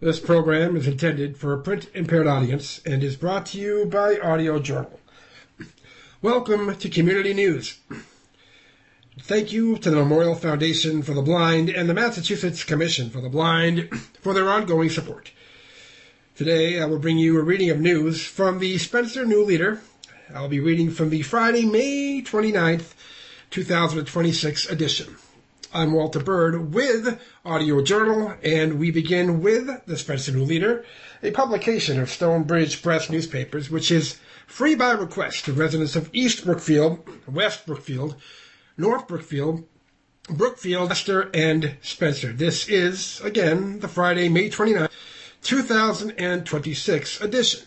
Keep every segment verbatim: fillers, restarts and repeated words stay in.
This program is intended for a print-impaired audience and is brought to you by Audio Journal. Welcome to Community News. Thank you to the Memorial Foundation for the Blind and the Massachusetts Commission for the Blind for their ongoing support. Today I will bring you a reading of news from the Spencer New Leader. I'll be reading from the Friday, May twenty-ninth, two thousand twenty-six edition. I'm Walter Bird with Audio Journal, and we begin with the Spencer New Leader, a publication of Stonebridge Press newspapers, which is free by request to residents of East Brookfield, West Brookfield, North Brookfield, Brookfield, Leicester, and Spencer. This is, again, the Friday, May twenty-ninth, two thousand twenty-six edition.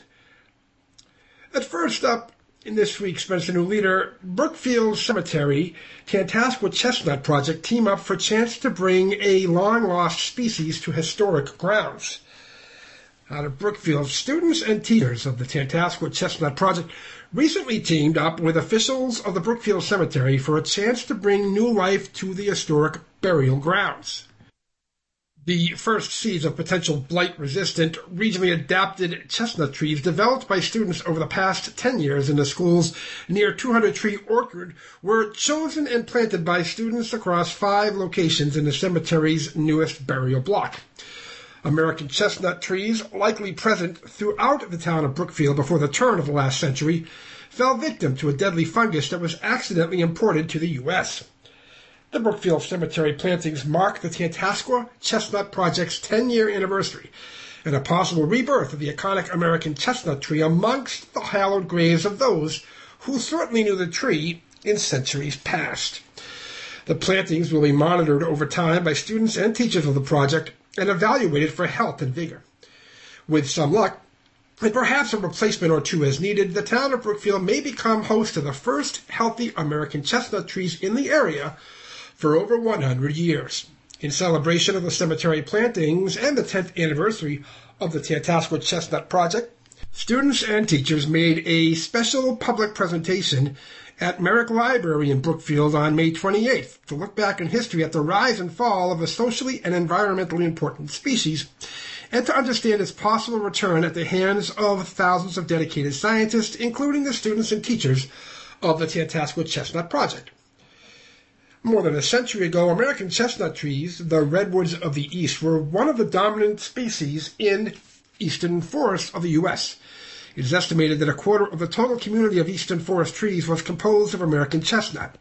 At first up, in this week's Spencer New Leader, Brookfield Cemetery, Tantascwa Chestnut Project team up for chance to bring a long-lost species to historic grounds. Out of Brookfield, students and teachers of the Tantascwa Chestnut Project recently teamed up with officials of the Brookfield Cemetery for a chance to bring new life to the historic burial grounds. The first seeds of potential blight-resistant, regionally adapted chestnut trees developed by students over the past ten years in the school's near two hundred tree orchard were chosen and planted by students across five locations in the cemetery's newest burial block. American chestnut trees, likely present throughout the town of Brookfield before the turn of the last century, fell victim to a deadly fungus that was accidentally imported to the U S The Brookfield Cemetery plantings mark the Tantascwa Chestnut Project's ten-year anniversary and a possible rebirth of the iconic American chestnut tree amongst the hallowed graves of those who certainly knew the tree in centuries past. The plantings will be monitored over time by students and teachers of the project and evaluated for health and vigor. With some luck, and perhaps a replacement or two as needed, the town of Brookfield may become host to the first healthy American chestnut trees in the area for over one hundred years. In celebration of the cemetery plantings and the tenth anniversary of the Tantascwa Chestnut Project, students and teachers made a special public presentation at Merrick Library in Brookfield on May twenty-eighth to look back in history at the rise and fall of a socially and environmentally important species and to understand its possible return at the hands of thousands of dedicated scientists, including the students and teachers of the Tantascwa Chestnut Project. More than a century ago, American chestnut trees, the redwoods of the East, were one of the dominant species in eastern forests of the U S It is estimated that a quarter of the total community of eastern forest trees was composed of American chestnut.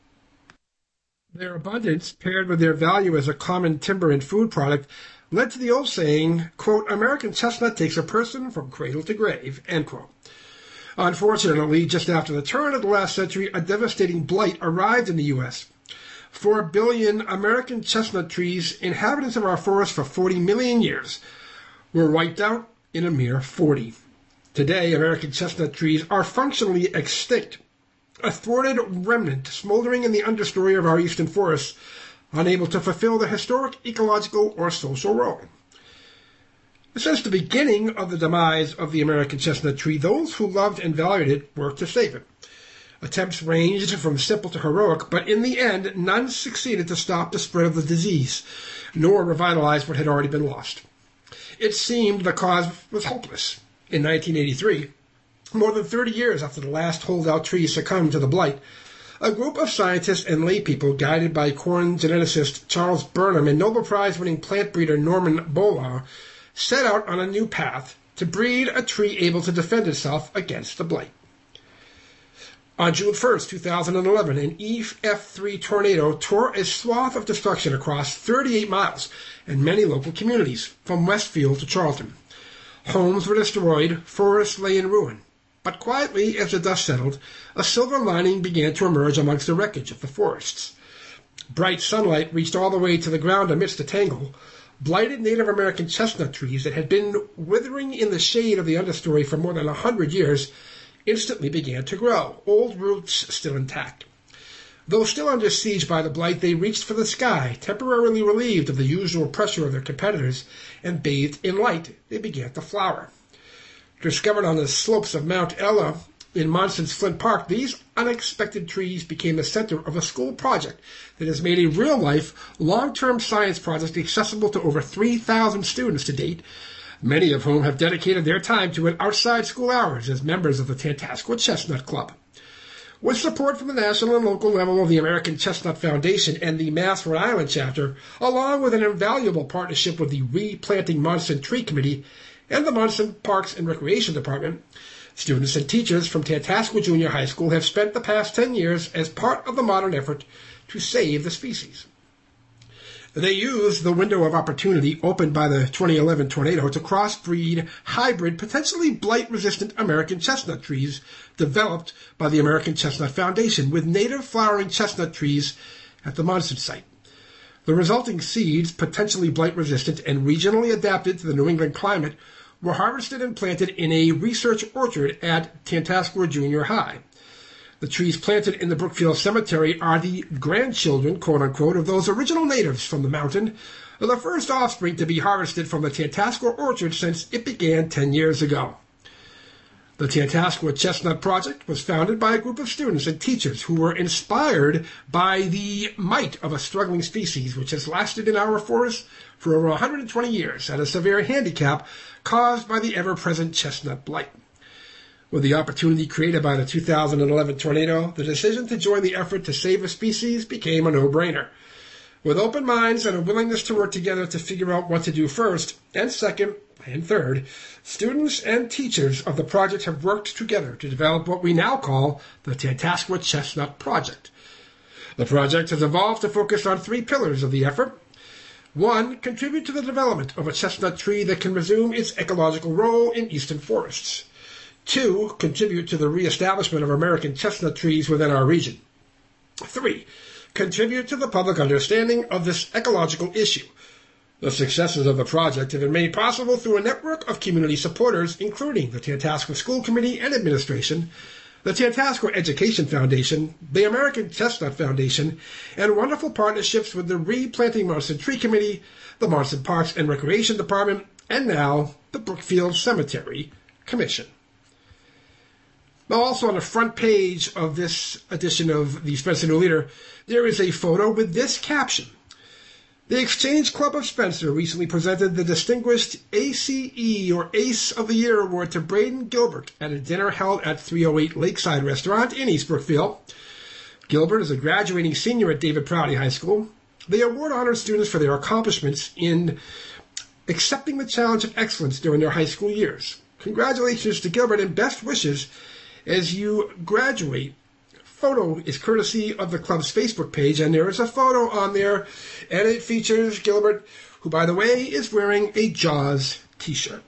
Their abundance, paired with their value as a common timber and food product, led to the old saying, quote, American chestnut takes a person from cradle to grave, end quote. Unfortunately, just after the turn of the last century, a devastating blight arrived in the U S Four billion American chestnut trees, inhabitants of our forests for forty million years, were wiped out in a mere forty. Today, American chestnut trees are functionally extinct, a thwarted remnant smoldering in the understory of our eastern forests, unable to fulfill their historic, ecological, or social role. Since the beginning of the demise of the American chestnut tree, those who loved and valued it worked to save it. Attempts ranged from simple to heroic, but in the end, none succeeded to stop the spread of the disease, nor revitalize what had already been lost. It seemed the cause was hopeless. In nineteen eighty-three, more than thirty years after the last holdout tree succumbed to the blight, a group of scientists and laypeople, guided by corn geneticist Charles Burnham and Nobel Prize-winning plant breeder Norman Bolar, set out on a new path to breed a tree able to defend itself against the blight. On June first, two thousand eleven, an E F three tornado tore a swath of destruction across thirty-eight miles and many local communities, from Westfield to Charlton. Homes were destroyed, forests lay in ruin. But quietly, as the dust settled, a silver lining began to emerge amongst the wreckage of the forests. Bright sunlight reached all the way to the ground amidst the tangle. Blighted Native American chestnut trees that had been withering in the shade of the understory for more than a hundred years instantly began to grow, old roots still intact. Though still under siege by the blight, they reached for the sky, temporarily relieved of the usual pressure of their competitors, and bathed in light, they began to flower. Discovered on the slopes of Mount Ella In Monson's Flint Park, these unexpected trees became the center of a school project that has made a real-life, long-term science project accessible to over three thousand students to date, many of whom have dedicated their time to it outside school hours as members of the Tantascwa Chestnut Club. With support from the national and local level of the American Chestnut Foundation and the Mass Rhode Island chapter, along with an invaluable partnership with the Replanting Monson Tree Committee and the Monson Parks and Recreation Department, students and teachers from Tantascwa Junior High School have spent the past ten years as part of the modern effort to save the species. They used the window of opportunity opened by the twenty eleven tornado to crossbreed hybrid, potentially blight-resistant American chestnut trees developed by the American Chestnut Foundation with native flowering chestnut trees at the Monson site. The resulting seeds, potentially blight-resistant and regionally adapted to the New England climate, were harvested and planted in a research orchard at Tantascwa Junior High. The trees planted in the Brookfield Cemetery are the grandchildren, quote-unquote, of those original natives from the mountain, the first offspring to be harvested from the Tantascwa orchard since it began ten years ago. The Tantascwa Chestnut Project was founded by a group of students and teachers who were inspired by the might of a struggling species which has lasted in our forests for over one hundred twenty years at a severe handicap caused by the ever-present chestnut blight. With the opportunity created by the two thousand eleven tornado, the decision to join the effort to save a species became a no-brainer. With open minds and a willingness to work together to figure out what to do first, and second, and third, students and teachers of the project have worked together to develop what we now call the Tantascwa Chestnut Project. The project has evolved to focus on three pillars of the effort. One, contribute to the development of a chestnut tree that can resume its ecological role in eastern forests. Two, contribute to the reestablishment of American chestnut trees within our region. Three, contribute to the public understanding of this ecological issue. The successes of the project have been made possible through a network of community supporters, including the Tantascwa School Committee and Administration, the Tantascwa Education Foundation, the American Chestnut Foundation, and wonderful partnerships with the Replanting Monson Tree Committee, the Monson Parks and Recreation Department, and now the Brookfield Cemetery Commission. Now, also on the front page of this edition of the Spencer New Leader, there is a photo with this caption. The Exchange Club of Spencer recently presented the distinguished A C E, or Ace of the Year Award to Braden Gilbert at a dinner held at three oh eight Lakeside Restaurant in East Brookfield. Gilbert is a graduating senior at David Prouty High School. The award honors students for their accomplishments in accepting the challenge of excellence during their high school years. Congratulations to Gilbert and best wishes as you graduate. Photo is courtesy of the club's Facebook page, and there is a photo on there, and it features Gilbert, who, by the way, is wearing a Jaws t-shirt.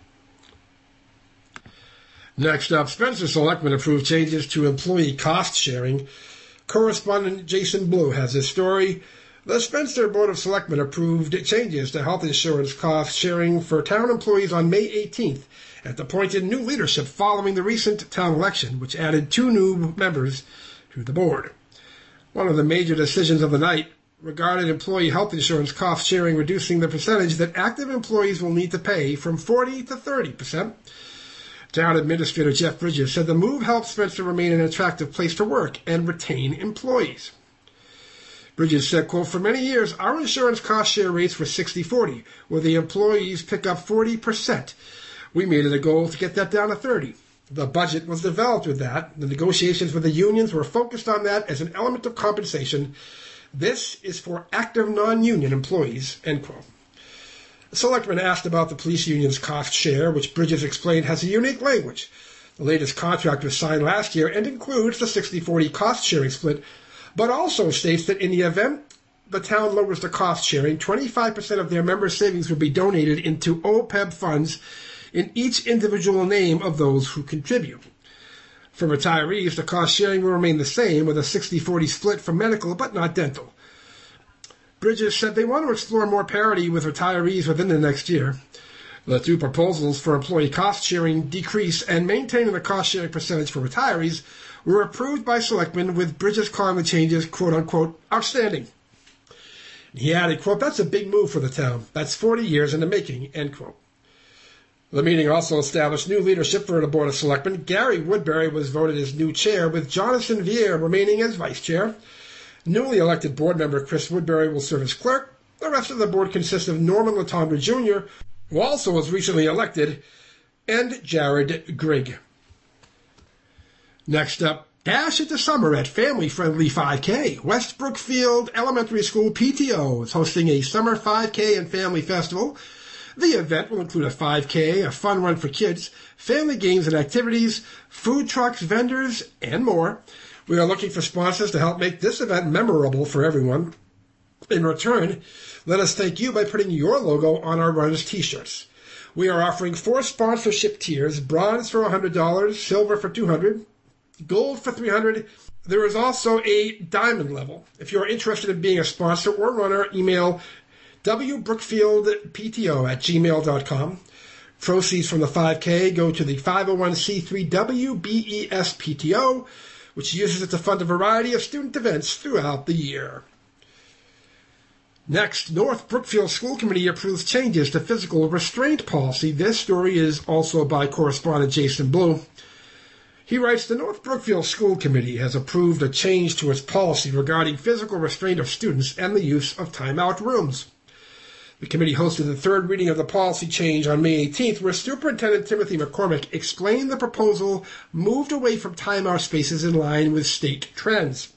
Next up, Spencer Selectmen approved changes to employee cost sharing. Correspondent Jason Blue has this story. The Spencer Board of Selectmen approved changes to health insurance cost sharing for town employees on May eighteenth and appointed new leadership following the recent town election, which added two new members to the board. One of the major decisions of the night regarded employee health insurance cost sharing, reducing the percentage that active employees will need to pay from forty to thirty percent. Town Administrator Jeff Bridges said the move helps Spencer remain an attractive place to work and retain employees. Bridges said, quote, for many years, our insurance cost share rates were sixty forty, where the employees pick up forty percent. We made it a goal to get that down to thirty. The budget was developed with that. The negotiations with the unions were focused on that as an element of compensation. This is for active non-union employees, end quote. The selectman asked about the police union's cost share, which Bridges explained has a unique language. The latest contract was signed last year and includes the sixty forty cost sharing split, but also states that in the event the town lowers the cost sharing, twenty-five percent of their members' savings will be donated into O P E B funds in each individual name of those who contribute. For retirees, the cost sharing will remain the same with a sixty forty split for medical but not dental. Bridges said they want to explore more parity with retirees within the next year. The two proposals for employee cost sharing decrease and maintaining the cost sharing percentage for retirees were approved by selectmen, with Bridges calling the changes, quote-unquote, outstanding. He added, quote, that's a big move for the town. That's forty years in the making, end quote. The meeting also established new leadership for the Board of Selectmen. Gary Woodbury was voted as new chair, with Jonathan Vier remaining as vice chair. Newly elected board member Chris Woodbury will serve as clerk. The rest of the board consists of Norman Latondra Junior, who also was recently elected, and Jared Grigg. Next up, dash into summer at family-friendly five K. West Brookfield Elementary School P T O is hosting a summer five K and family festival. The event will include a five K, a fun run for kids, family games and activities, food trucks, vendors, and more. We are looking for sponsors to help make this event memorable for everyone. In return, let us thank you by putting your logo on our runners' t-shirts. We are offering four sponsorship tiers: bronze for one hundred dollars, silver for two hundred dollars, gold for three hundred dollars. There is also a diamond level. If you are interested in being a sponsor or runner, email wbrookfieldpto at gmail dot com. Proceeds from the five K go to the five oh one c three W B E S P T O, which uses it to fund a variety of student events throughout the year. Next, North Brookfield School Committee approves changes to physical restraint policy. This story is also by correspondent Jason Blue. He writes, the North Brookfield School Committee has approved a change to its policy regarding physical restraint of students and the use of timeout rooms. The committee hosted the third reading of the policy change on May eighteenth, where Superintendent Timothy McCormick explained the proposal moved away from timeout spaces in line with state trends.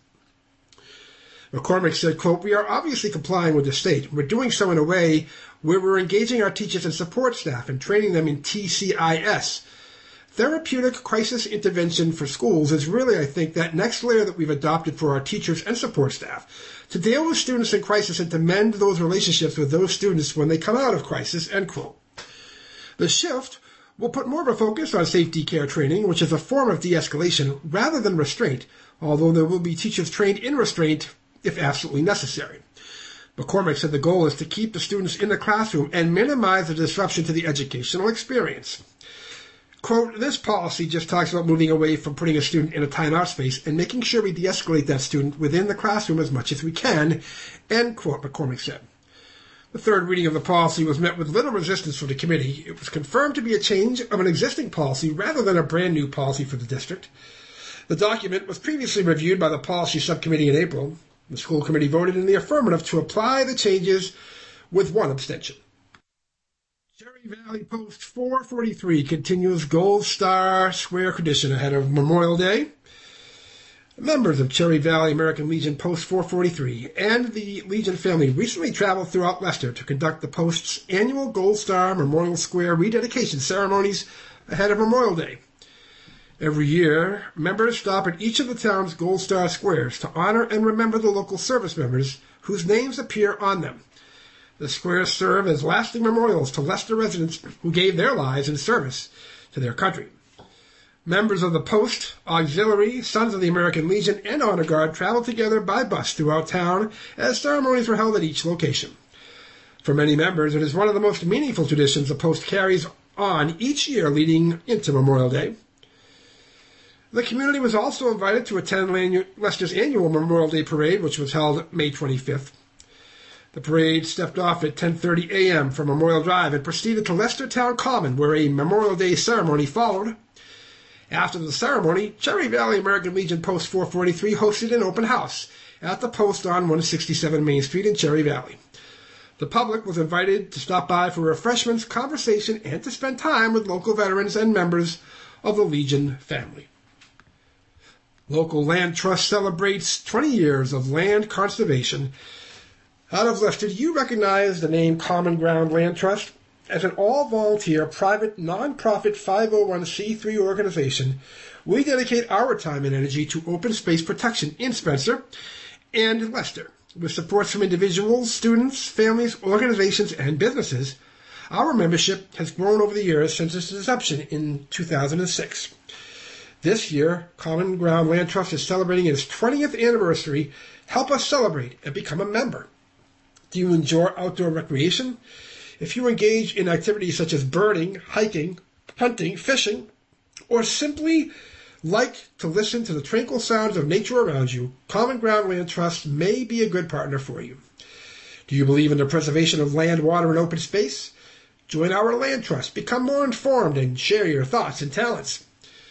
McCormick said, quote, we are obviously complying with the state. We're doing so in a way where we're engaging our teachers and support staff and training them in T C I S. Therapeutic crisis intervention for schools is really, I think, that next layer that we've adopted for our teachers and support staff to deal with students in crisis and to mend those relationships with those students when they come out of crisis, end quote. The shift will put more of a focus on safety care training, which is a form of de-escalation rather than restraint, although there will be teachers trained in restraint if absolutely necessary. McCormick said the goal is to keep the students in the classroom and minimize the disruption to the educational experience. Quote, this policy just talks about moving away from putting a student in a timeout space and making sure we de-escalate that student within the classroom as much as we can, end quote, McCormick said. The third reading of the policy was met with little resistance from the committee. It was confirmed to be a change of an existing policy rather than a brand new policy for the district. The document was previously reviewed by the policy subcommittee in April. The school committee voted in the affirmative to apply the changes with one abstention. Cherry Valley Post four forty-three continues Gold Star Square tradition ahead of Memorial Day. Members of Cherry Valley American Legion Post four forty-three and the Legion family recently traveled throughout Leicester to conduct the Post's annual Gold Star Memorial Square rededication ceremonies ahead of Memorial Day. Every year, members stop at each of the town's Gold Star Squares to honor and remember the local service members whose names appear on them. The squares serve as lasting memorials to Leicester residents who gave their lives in service to their country. Members of the Post, Auxiliary, Sons of the American Legion, and Honor Guard traveled together by bus throughout town as ceremonies were held at each location. For many members, it is one of the most meaningful traditions the Post carries on each year leading into Memorial Day. The community was also invited to attend Leicester's annual Memorial Day Parade, which was held May twenty-fifth. The parade stepped off at ten thirty a.m. from Memorial Drive and proceeded to Leicester Town Common, where a Memorial Day ceremony followed. After the ceremony, Cherry Valley American Legion Post four forty-three hosted an open house at the Post on one sixty-seven Main Street in Cherry Valley. The public was invited to stop by for refreshments, conversation, and to spend time with local veterans and members of the Legion family. Local Land Trust celebrates twenty years of land conservation. Out of Leicester, do you recognize the name Common Ground Land Trust? As an all-volunteer, private, non-profit five oh one c three organization, we dedicate our time and energy to open space protection in Spencer and Leicester. With support from individuals, students, families, organizations, and businesses, our membership has grown over the years since its inception in two thousand six. This year, Common Ground Land Trust is celebrating its twentieth anniversary. Help us celebrate and become a member. Do you enjoy outdoor recreation? If you engage in activities such as birding, hiking, hunting, fishing, or simply like to listen to the tranquil sounds of nature around you, Common Ground Land Trust may be a good partner for you. Do you believe in the preservation of land, water, and open space? Join our land trust, become more informed, and share your thoughts and talents.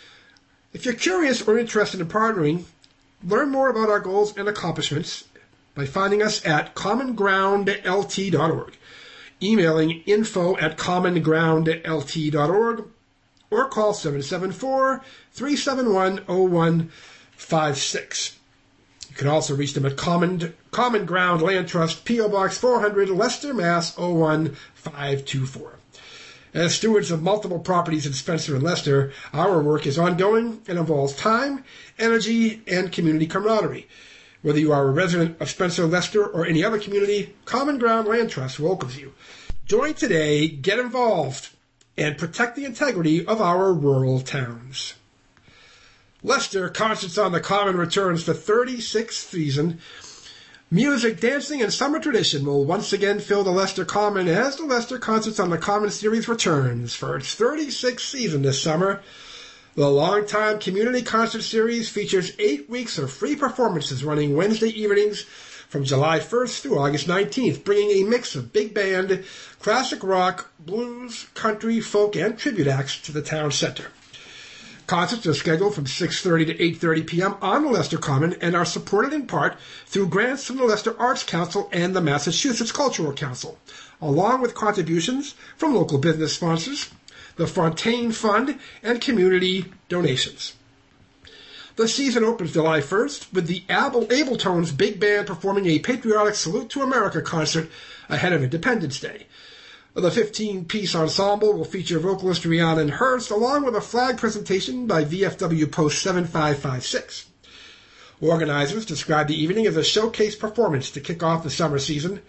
If you're curious or interested in partnering, learn more about our goals and accomplishments by finding us at common ground l t dot org, emailing info at common ground l t dot org, or call seven seven four, three seven one, zero one five six. You can also reach them at Common, Common Ground Land Trust, P O. Box four hundred, Leicester, Mass. zero one five two four. As stewards of multiple properties in Spencer and Leicester, our work is ongoing and involves time, energy, and community camaraderie. Whether you are a resident of Spencer, Leicester, or any other community, Common Ground Land Trust welcomes you. Join today, get involved, and protect the integrity of our rural towns. Leicester Concerts on the Common returns for thirty-sixth season. Music, dancing, and summer tradition will once again fill the Leicester Common as the Leicester Concerts on the Common series returns for its thirty-sixth season this summer. The longtime community concert series features eight weeks of free performances running Wednesday evenings from July first through August nineteenth, bringing a mix of big band, classic rock, blues, country, folk, and tribute acts to the town center. Concerts are scheduled from six thirty to eight thirty p.m. on the Leicester Common and are supported in part through grants from the Leicester Arts Council and the Massachusetts Cultural Council, along with contributions from local business sponsors, the Fontaine Fund, and community donations. The season opens July first with the Able, Abletones Big Band performing a patriotic Salute to America concert ahead of Independence Day. The fifteen-piece ensemble will feature vocalist Rhiannon Hurst, along with a flag presentation by V F W Post seven five five six. Organizers describe the evening as a showcase performance to kick off the summer season.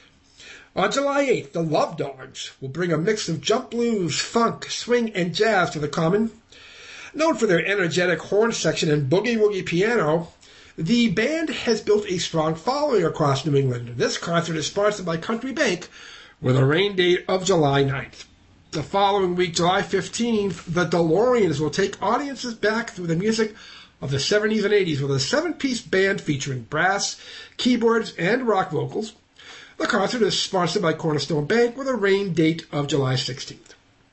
On July eighth, the Love Dogs will bring a mix of jump blues, funk, swing, and jazz to the Common. Known for their energetic horn section and boogie-woogie piano, the band has built a strong following across New England. This concert is sponsored by Country Bank, with a rain date of July ninth. The following week, July fifteenth, the DeLoreans will take audiences back through the music of the seventies and eighties with a seven-piece band featuring brass, keyboards, and rock vocals. The concert is sponsored by Cornerstone Bank with a rain date of July sixteenth.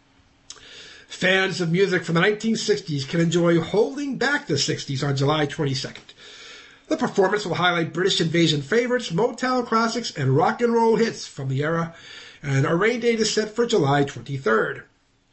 Fans of music from the nineteen sixties can enjoy Holding Back the sixties on July twenty-second. The performance will highlight British invasion favorites, Motown classics, and rock and roll hits from the era, and our rain date is set for July twenty-third.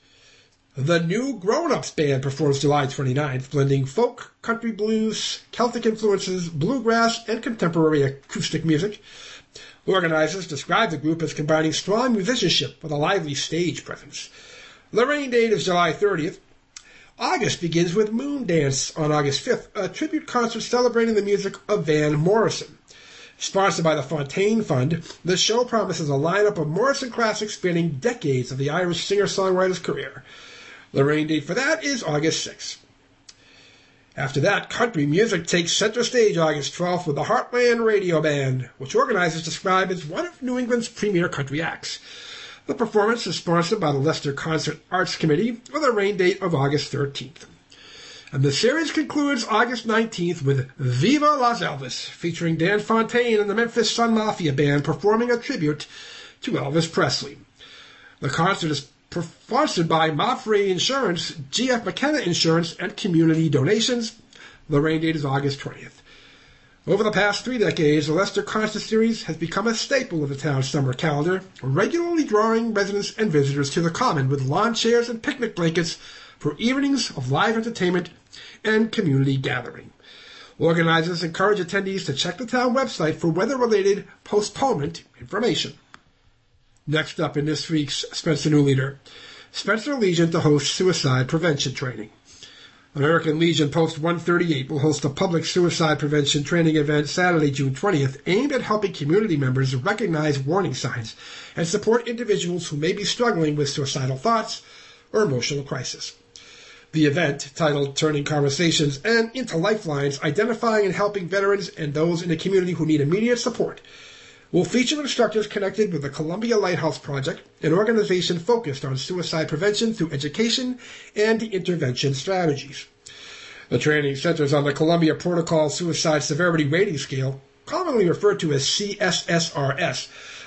The New Grown Ups Band performs July twenty-ninth, blending folk, country blues, Celtic influences, bluegrass, and contemporary acoustic music. Organizers describe the group as combining strong musicianship with a lively stage presence. The rain date is July thirtieth. August begins with Moon Dance on August fifth, a tribute concert celebrating the music of Van Morrison. Sponsored by the Fontaine Fund, the show promises a lineup of Morrison classics spanning decades of the Irish singer-songwriter's career. The rain date for that is August sixth. After that, country music takes center stage August twelfth with the Heartland Radio Band, which organizers describe as one of New England's premier country acts. The performance is sponsored by the Leicester Concert Arts Committee with a rain date of August thirteenth. And the series concludes August nineteenth with Viva Las Elvis, featuring Dan Fontaine and the Memphis Sun Mafia Band performing a tribute to Elvis Presley. The concert is sponsored by Mafre Insurance, G F McKenna Insurance, and community donations. The rain date is August twentieth. Over the past three decades, the Leicester Concert Series has become a staple of the town's summer calendar, regularly drawing residents and visitors to the Common with lawn chairs and picnic blankets for evenings of live entertainment and community gathering. Organizers encourage attendees to check the town website for weather-related postponement information. Next up in this week's Spencer New Leader, Spencer Legion to host suicide prevention training. American Legion Post one thirty-eight will host a public suicide prevention training event Saturday, June twentieth, aimed at helping community members recognize warning signs and support individuals who may be struggling with suicidal thoughts or emotional crisis. The event, titled Turning Conversations and into Lifelines, Identifying and Helping Veterans and Those in the Community Who Need Immediate Support, will feature instructors connected with the Columbia Lighthouse Project, an organization focused on suicide prevention through education and intervention strategies. The training centers on the Columbia Protocol Suicide Severity Rating Scale, commonly referred to as C S S R S,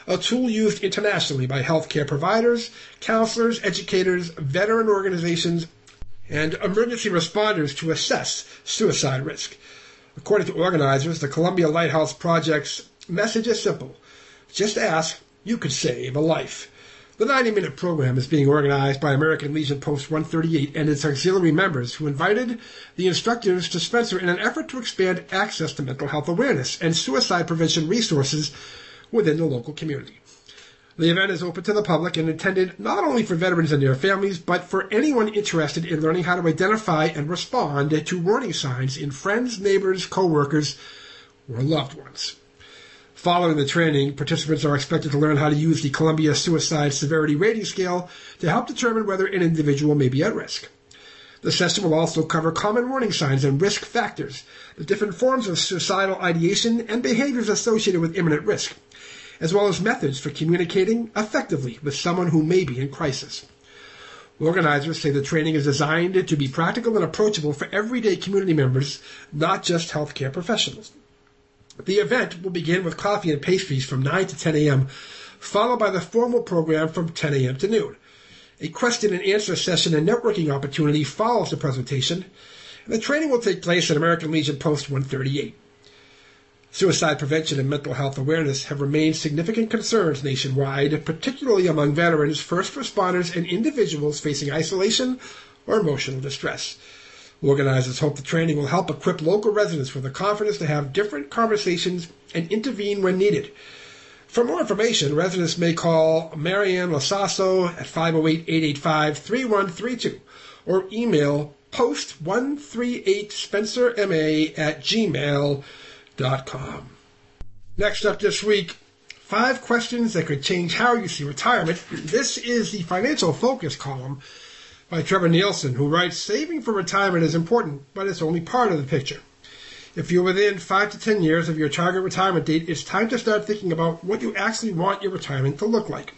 a tool used internationally by healthcare providers, counselors, educators, veteran organizations, and emergency responders to assess suicide risk. According to organizers, the Columbia Lighthouse Project's message is simple. Just ask, you could save a life. The ninety-minute program is being organized by American Legion Post one thirty-eight and its auxiliary members, who invited the instructors to Spencer in an effort to expand access to mental health awareness and suicide prevention resources within the local community. The event is open to the public and intended not only for veterans and their families, but for anyone interested in learning how to identify and respond to warning signs in friends, neighbors, co-workers, or loved ones. Following the training, participants are expected to learn how to use the Columbia Suicide Severity Rating Scale to help determine whether an individual may be at risk. The session will also cover common warning signs and risk factors, the different forms of suicidal ideation and behaviors associated with imminent risk, as well as methods for communicating effectively with someone who may be in crisis. Organizers say the training is designed to be practical and approachable for everyday community members, not just healthcare professionals. The event will begin with coffee and pastries from nine to ten a.m., followed by the formal program from ten a.m. to noon. A question and answer session and networking opportunity follows the presentation, and the training will take place at American Legion Post one thirty-eight. Suicide prevention and mental health awareness have remained significant concerns nationwide, particularly among veterans, first responders, and individuals facing isolation or emotional distress. Organizers hope the training will help equip local residents with the confidence to have different conversations and intervene when needed. For more information, residents may call Marianne Lasasso at five oh eight, eight eight five, three one three two or email post one thirty-eight spencer m a at gmail dot com. Next up this week, five questions that could change how you see retirement. This is the Financial Focus column by Trevor Nielsen, who writes, saving for retirement is important, but it's only part of the picture. If you're within five to ten years of your target retirement date, it's time to start thinking about what you actually want your retirement to look like.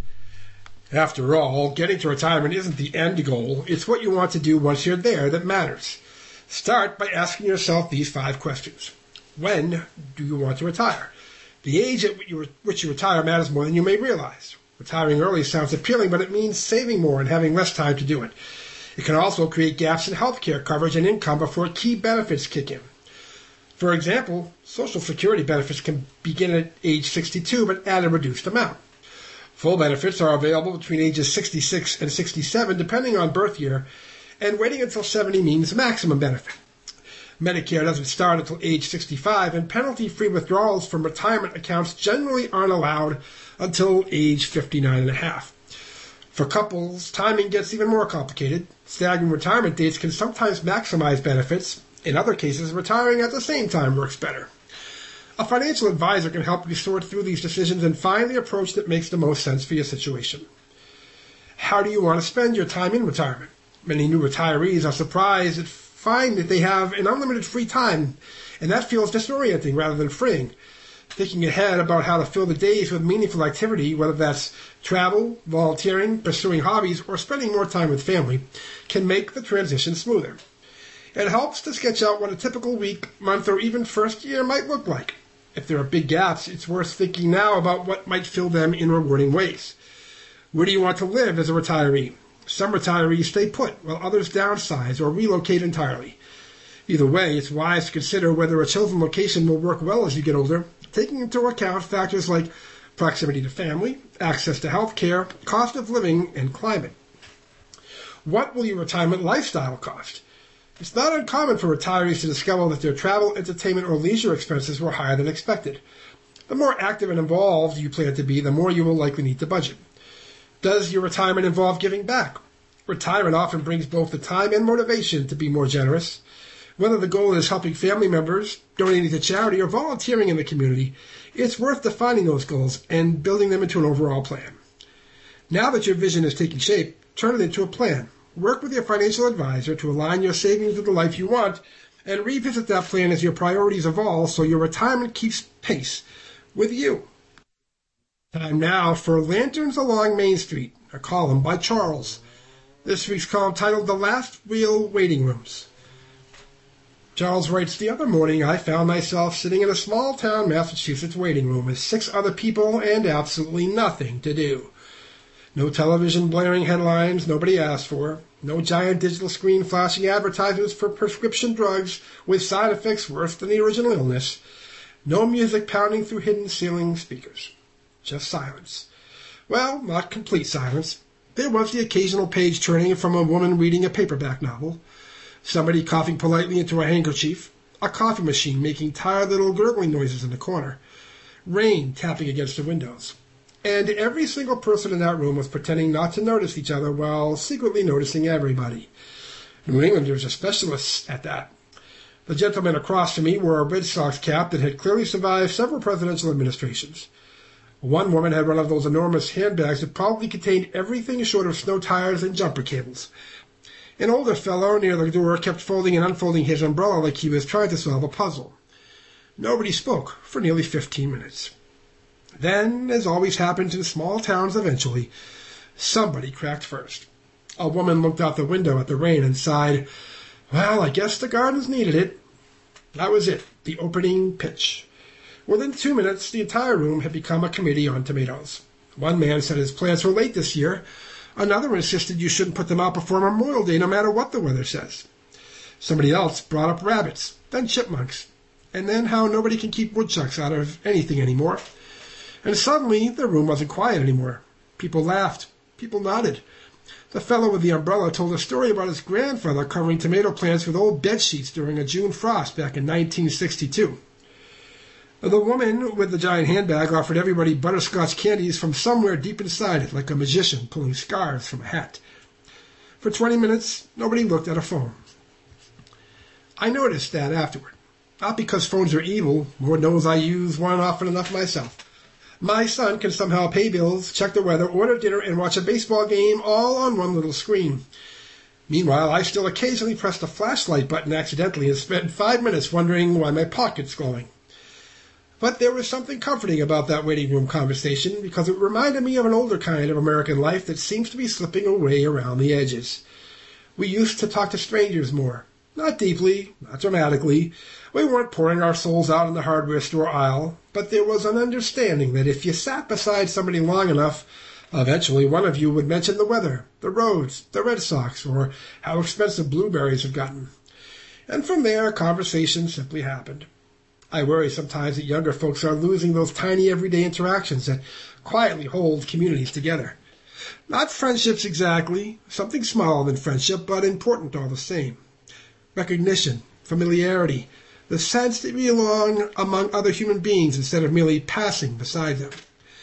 After all, getting to retirement isn't the end goal. It's what you want to do once you're there that matters. Start by asking yourself these five questions. When do you want to retire? The age at which you retire matters more than you may realize. Retiring early sounds appealing, but it means saving more and having less time to do it. It can also create gaps in health care coverage and income before key benefits kick in. For example, Social Security benefits can begin at age sixty-two, but at a reduced amount. Full benefits are available between ages sixty-six and sixty-seven, depending on birth year, and waiting until seventy means maximum benefit. Medicare doesn't start until age sixty-five, and penalty-free withdrawals from retirement accounts generally aren't allowed until age fifty-nine and a half. For couples, timing gets even more complicated. Staggering retirement dates can sometimes maximize benefits. In other cases, retiring at the same time works better. A financial advisor can help you sort through these decisions and find the approach that makes the most sense for your situation. How do you want to spend your time in retirement? Many new retirees are surprised to find that they have an unlimited free time, and that feels disorienting rather than freeing. Thinking ahead about how to fill the days with meaningful activity, whether that's travel, volunteering, pursuing hobbies, or spending more time with family, can make the transition smoother. It helps to sketch out what a typical week, month, or even first year might look like. If there are big gaps, it's worth thinking now about what might fill them in rewarding ways. Where do you want to live as a retiree? Some retirees stay put, while others downsize or relocate entirely. Either way, it's wise to consider whether a chosen location will work well as you get older, taking into account factors like proximity to family, access to health care, cost of living, and climate. What will your retirement lifestyle cost? It's not uncommon for retirees to discover that their travel, entertainment, or leisure expenses were higher than expected. The more active and involved you plan to be, the more you will likely need to budget. Does your retirement involve giving back? Retirement often brings both the time and motivation to be more generous. Whether the goal is helping family members, donating to charity, or volunteering in the community, it's worth defining those goals and building them into an overall plan. Now that your vision is taking shape, turn it into a plan. Work with your financial advisor to align your savings with the life you want, and revisit that plan as your priorities evolve so your retirement keeps pace with you. Time now for Lanterns Along Main Street, a column by Charles. This week's column titled The Last Real Waiting Rooms. Charles writes, the other morning I found myself sitting in a small-town Massachusetts waiting room with six other people and absolutely nothing to do. No television blaring headlines nobody asked for. No giant digital screen flashing advertisements for prescription drugs with side effects worse than the original illness. No music pounding through hidden ceiling speakers. Just silence. Well, not complete silence. There was the occasional page turning from a woman reading a paperback novel, somebody coughing politely into a handkerchief, a coffee machine making tired little gurgling noises in the corner, rain tapping against the windows. And every single person in that room was pretending not to notice each other while secretly noticing everybody. New Englanders are specialists at that. The gentleman across from me wore a Red Sox cap that had clearly survived several presidential administrations. One woman had one of those enormous handbags that probably contained everything short of snow tires and jumper cables. An older fellow near the door kept folding and unfolding his umbrella like he was trying to solve a puzzle. Nobody spoke for nearly fifteen minutes. Then, as always happens in small towns eventually, somebody cracked first. A woman looked out the window at the rain and sighed, "Well, I guess the gardens needed it." That was it, the opening pitch. Within two minutes, the entire room had become a committee on tomatoes. One man said his plants were late this year. Another insisted you shouldn't put them out before Memorial Day no matter what the weather says. Somebody else brought up rabbits, then chipmunks, and then how nobody can keep woodchucks out of anything anymore. And suddenly, the room wasn't quiet anymore. People laughed. People nodded. The fellow with the umbrella told a story about his grandfather covering tomato plants with old bed sheets during a June frost back in nineteen sixty-two. The woman with the giant handbag offered everybody butterscotch candies from somewhere deep inside it, like a magician pulling scarves from a hat. For twenty minutes, nobody looked at a phone. I noticed that afterward. Not because phones are evil. Lord knows I use one often enough myself. My son can somehow pay bills, check the weather, order dinner, and watch a baseball game all on one little screen. Meanwhile, I still occasionally press the flashlight button accidentally and spend five minutes wondering why my pocket's glowing. But there was something comforting about that waiting room conversation because it reminded me of an older kind of American life that seems to be slipping away around the edges. We used to talk to strangers more. Not deeply, not dramatically. We weren't pouring our souls out in the hardware store aisle, but there was an understanding that if you sat beside somebody long enough, eventually one of you would mention the weather, the roads, the Red Sox, or how expensive blueberries have gotten. And from there, conversation simply happened. I worry sometimes that younger folks are losing those tiny everyday interactions that quietly hold communities together. Not friendships exactly, something smaller than friendship, but important all the same. Recognition, familiarity, the sense that we belong among other human beings instead of merely passing beside them.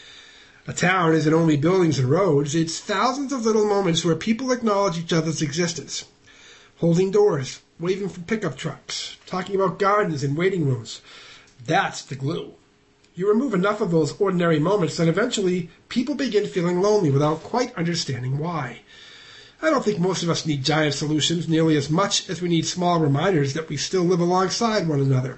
A town isn't only buildings and roads, it's thousands of little moments where people acknowledge each other's existence. Holding doors, waving from pickup trucks, talking about gardens and waiting rooms. That's the glue. You remove enough of those ordinary moments, and eventually people begin feeling lonely without quite understanding why. I don't think most of us need giant solutions nearly as much as we need small reminders that we still live alongside one another.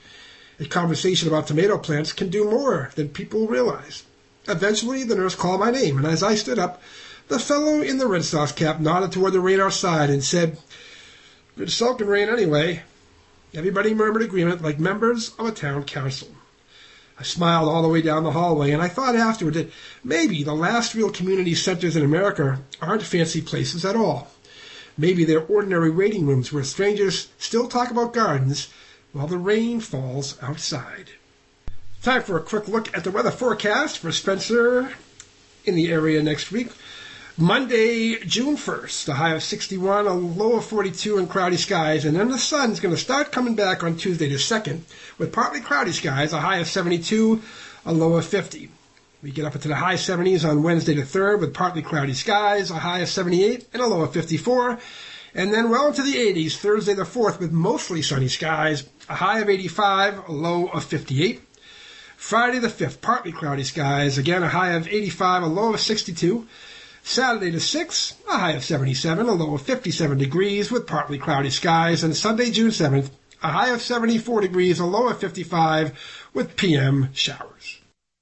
A conversation about tomato plants can do more than people realize. Eventually, the nurse called my name, and as I stood up, the fellow in the Red Sox cap nodded toward the rain outside and said, "Good soaking rain anyway." Everybody murmured agreement like members of a town council. I smiled all the way down the hallway, and I thought afterward that maybe the last real community centers in America aren't fancy places at all. Maybe they're ordinary waiting rooms where strangers still talk about gardens while the rain falls outside. Time for a quick look at the weather forecast for Spencer in the area next week. Monday, June first, a high of sixty-one, a low of forty-two, and cloudy skies. And then the sun's going to start coming back on Tuesday the second with partly cloudy skies, a high of seventy-two, a low of fifty. We get up into the high seventies on Wednesday the third with partly cloudy skies, a high of seventy-eight, and a low of fifty-four. And then well into the eighties, Thursday the fourth with mostly sunny skies, a high of eighty-five, a low of fifty-eight. Friday the fifth, partly cloudy skies, again a high of eighty-five, a low of sixty-two. Saturday the sixth, a high of seventy-seven, a low of fifty-seven degrees with partly cloudy skies. And Sunday, June seventh, a high of seventy-four degrees, a low of fifty-five with P M showers.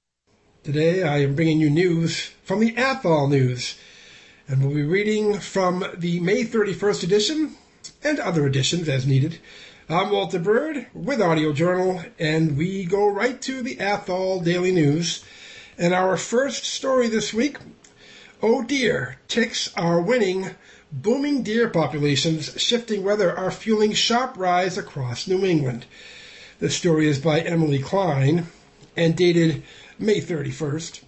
Today I am bringing you news from the Athol News, and we'll be reading from the May thirty-first edition and other editions as needed. I'm Walter Bird with Audio Journal, and we go right to the Athol Daily News. And our first story this week, oh dear, ticks are winning. Booming deer populations, shifting weather are fueling sharp rise across New England. The story is by Emily Klein and dated May thirty-first.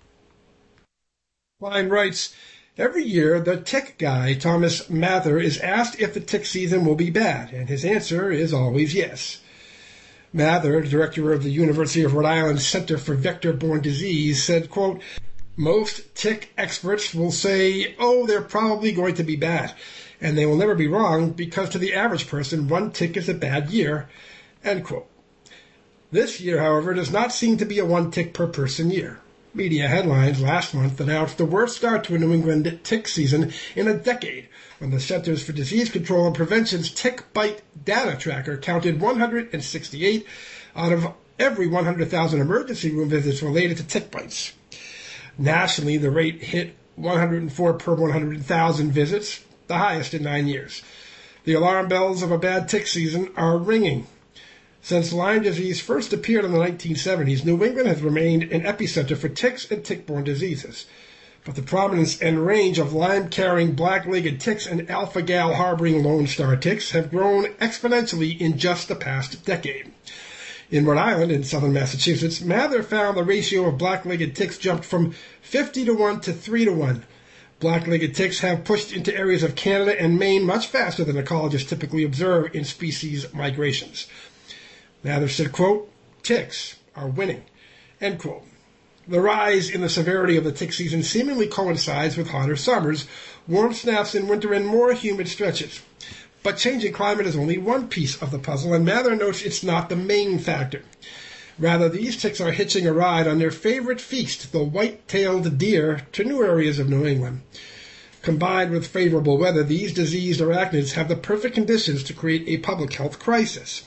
Klein writes, every year, the tick guy, Thomas Mather, is asked if the tick season will be bad, and his answer is always yes. Mather, director of the University of Rhode Island Center for Vector-Borne Disease, said, quote, most tick experts will say, oh, they're probably going to be bad, and they will never be wrong because to the average person, one tick is a bad year, end quote. This year, however, does not seem to be a one tick per person year. Media headlines last month announced the worst start to a New England tick season in a decade, when the Centers for Disease Control and Prevention's tick bite data tracker counted one hundred sixty-eight out of every one hundred thousand emergency room visits related to tick bites. Nationally, the rate hit one hundred four per one hundred thousand visits, the highest in nine years. The alarm bells of a bad tick season are ringing. Since Lyme disease first appeared in the nineteen seventies, New England has remained an epicenter for ticks and tick-borne diseases. But the prominence and range of Lyme-carrying black-legged ticks and alpha-gal harboring Lone Star ticks have grown exponentially in just the past decade. In Rhode Island and southern Massachusetts, Mather found the ratio of black-legged ticks jumped from fifty to one to three to one. Black-legged ticks have pushed into areas of Canada and Maine much faster than ecologists typically observe in species migrations. Mather said, quote, ticks are winning, end quote. The rise in the severity of the tick season seemingly coincides with hotter summers, warm snaps in winter, and more humid stretches. But changing climate is only one piece of the puzzle, and Mather notes it's not the main factor. Rather, these ticks are hitching a ride on their favorite feast, the white-tailed deer, to new areas of New England. Combined with favorable weather, these diseased arachnids have the perfect conditions to create a public health crisis.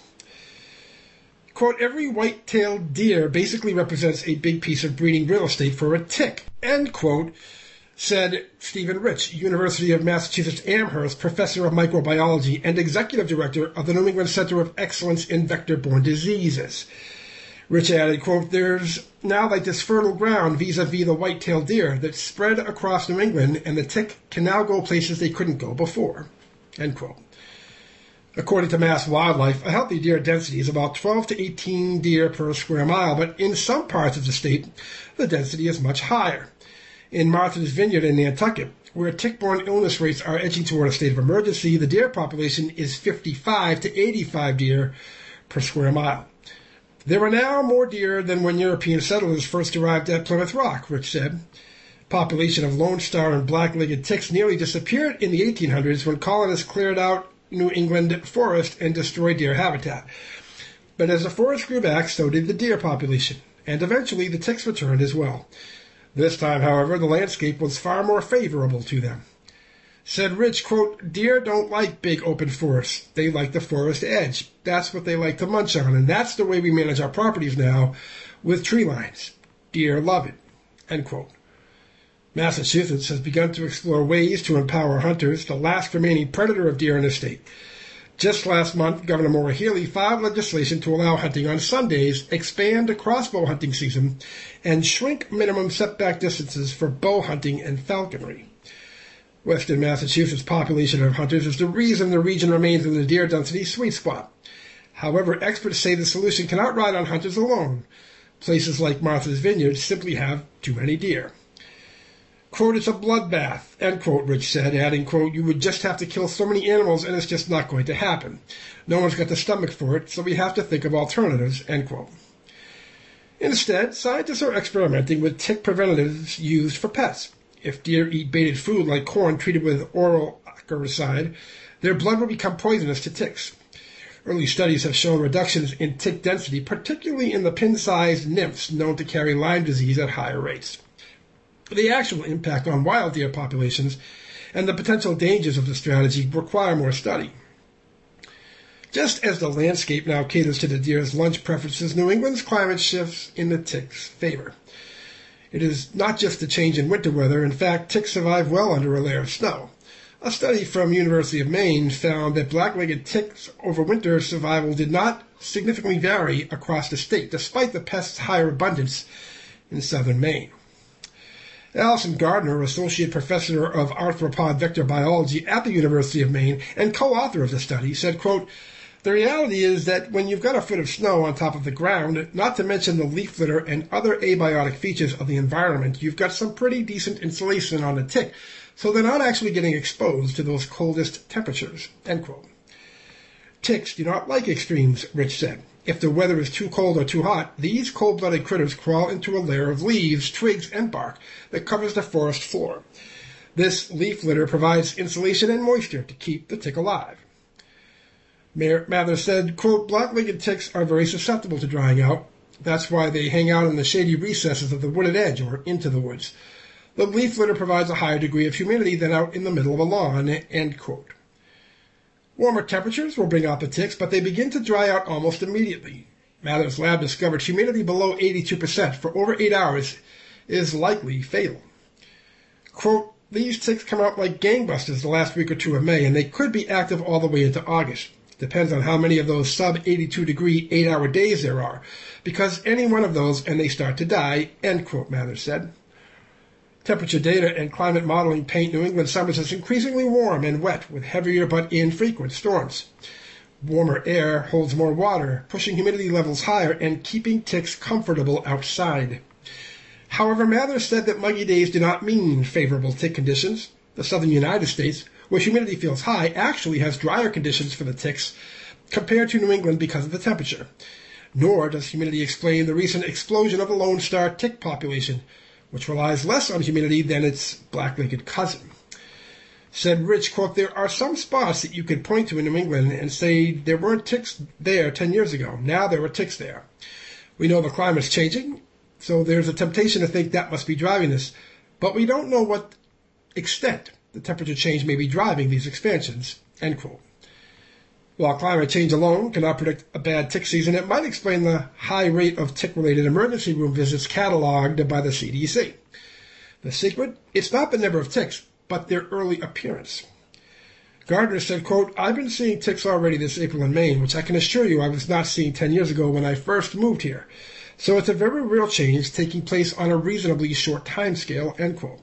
Quote, every white-tailed deer basically represents a big piece of breeding real estate for a tick, end quote, said Stephen Rich, University of Massachusetts Amherst professor of microbiology and executive director of the New England Center of Excellence in Vector-Borne Diseases. Rich added, quote, there's now like this fertile ground vis-a-vis the white-tailed deer that's spread across New England, and the tick can now go places they couldn't go before, end quote. According to Mass Wildlife, a healthy deer density is about twelve to eighteen deer per square mile, but in some parts of the state, the density is much higher. In Martha's Vineyard in Nantucket, where tick-borne illness rates are edging toward a state of emergency, the deer population is fifty-five to eighty-five deer per square mile. There are now more deer than when European settlers first arrived at Plymouth Rock, Rich said. Population of Lone Star and black-legged ticks nearly disappeared in the eighteen hundreds when colonists cleared out New England forest and destroyed deer habitat. But as the forest grew back, so did the deer population, and eventually the ticks returned as well. This time, however, the landscape was far more favorable to them. Said Rich, quote, deer don't like big open forests. They like the forest edge. That's what they like to munch on, and that's the way we manage our properties now with tree lines. Deer love it, end quote. Massachusetts has begun to explore ways to empower hunters, the last remaining predator of deer in the state. Just last month, Governor Maura Healey filed legislation to allow hunting on Sundays, expand the crossbow hunting season, and shrink minimum setback distances for bow hunting and falconry. Western Massachusetts' population of hunters is the reason the region remains in the deer density sweet spot. However, experts say the solution cannot ride on hunters alone. Places like Martha's Vineyard simply have too many deer. Quote, it's a bloodbath, end quote, Rich said, adding, quote, you would just have to kill so many animals and it's just not going to happen. No one's got the stomach for it, so we have to think of alternatives, end quote. Instead, scientists are experimenting with tick preventatives used for pets. If deer eat baited food like corn treated with oral acaricide, their blood will become poisonous to ticks. Early studies have shown reductions in tick density, particularly in the pin-sized nymphs known to carry Lyme disease at higher rates. The actual impact on wild deer populations and the potential dangers of the strategy require more study. Just as the landscape now caters to the deer's lunch preferences, New England's climate shifts in the tick's favor. It is not just a change in winter weather. In fact, ticks survive well under a layer of snow. A study from University of Maine found that black-legged ticks over winter survival did not significantly vary across the state, despite the pest's higher abundance in southern Maine. Allison Gardner, Associate Professor of Arthropod Vector Biology at the University of Maine and co-author of the study, said, quote, "The reality is that when you've got a foot of snow on top of the ground, not to mention the leaf litter and other abiotic features of the environment, you've got some pretty decent insulation on the tick, so they're not actually getting exposed to those coldest temperatures," end quote. Ticks do not like extremes, Rich said. If the weather is too cold or too hot, these cold-blooded critters crawl into a layer of leaves, twigs, and bark that covers the forest floor. This leaf litter provides insulation and moisture to keep the tick alive. Mayor Mather said, quote, "Black-legged ticks are very susceptible to drying out. That's why they hang out in the shady recesses of the wooded edge or into the woods. The leaf litter provides a higher degree of humidity than out in the middle of a lawn," end quote. Warmer temperatures will bring out the ticks, but they begin to dry out almost immediately. Mather's lab discovered humidity below eighty-two percent for over eight hours is likely fatal. Quote, "These ticks come out like gangbusters the last week or two of May, and they could be active all the way into August. Depends on how many of those sub eighty-two degree eight-hour days there are, because any one of those and they start to die," end quote, Mather said. Temperature data and climate modeling paint New England summers as increasingly warm and wet with heavier but infrequent storms. Warmer air holds more water, pushing humidity levels higher and keeping ticks comfortable outside. However, Mather said that muggy days do not mean favorable tick conditions. The southern United States, where humidity feels high, actually has drier conditions for the ticks compared to New England because of the temperature. Nor does humidity explain the recent explosion of the Lone Star tick population, which relies less on humidity than its black-legged cousin. Said Rich, quote, "There are some spots that you could point to in New England and say there weren't ticks there ten years ago. Now there are ticks there. We know the climate's changing, so there's a temptation to think that must be driving this, but we don't know what extent the temperature change may be driving these expansions," end quote. While climate change alone cannot predict a bad tick season, it might explain the high rate of tick-related emergency room visits cataloged by the C D C. The secret? It's not the number of ticks, but their early appearance. Gardner said, quote, "I've been seeing ticks already this April in Maine, which I can assure you I was not seeing ten years ago when I first moved here. So it's a very real change taking place on a reasonably short time scale," end quote.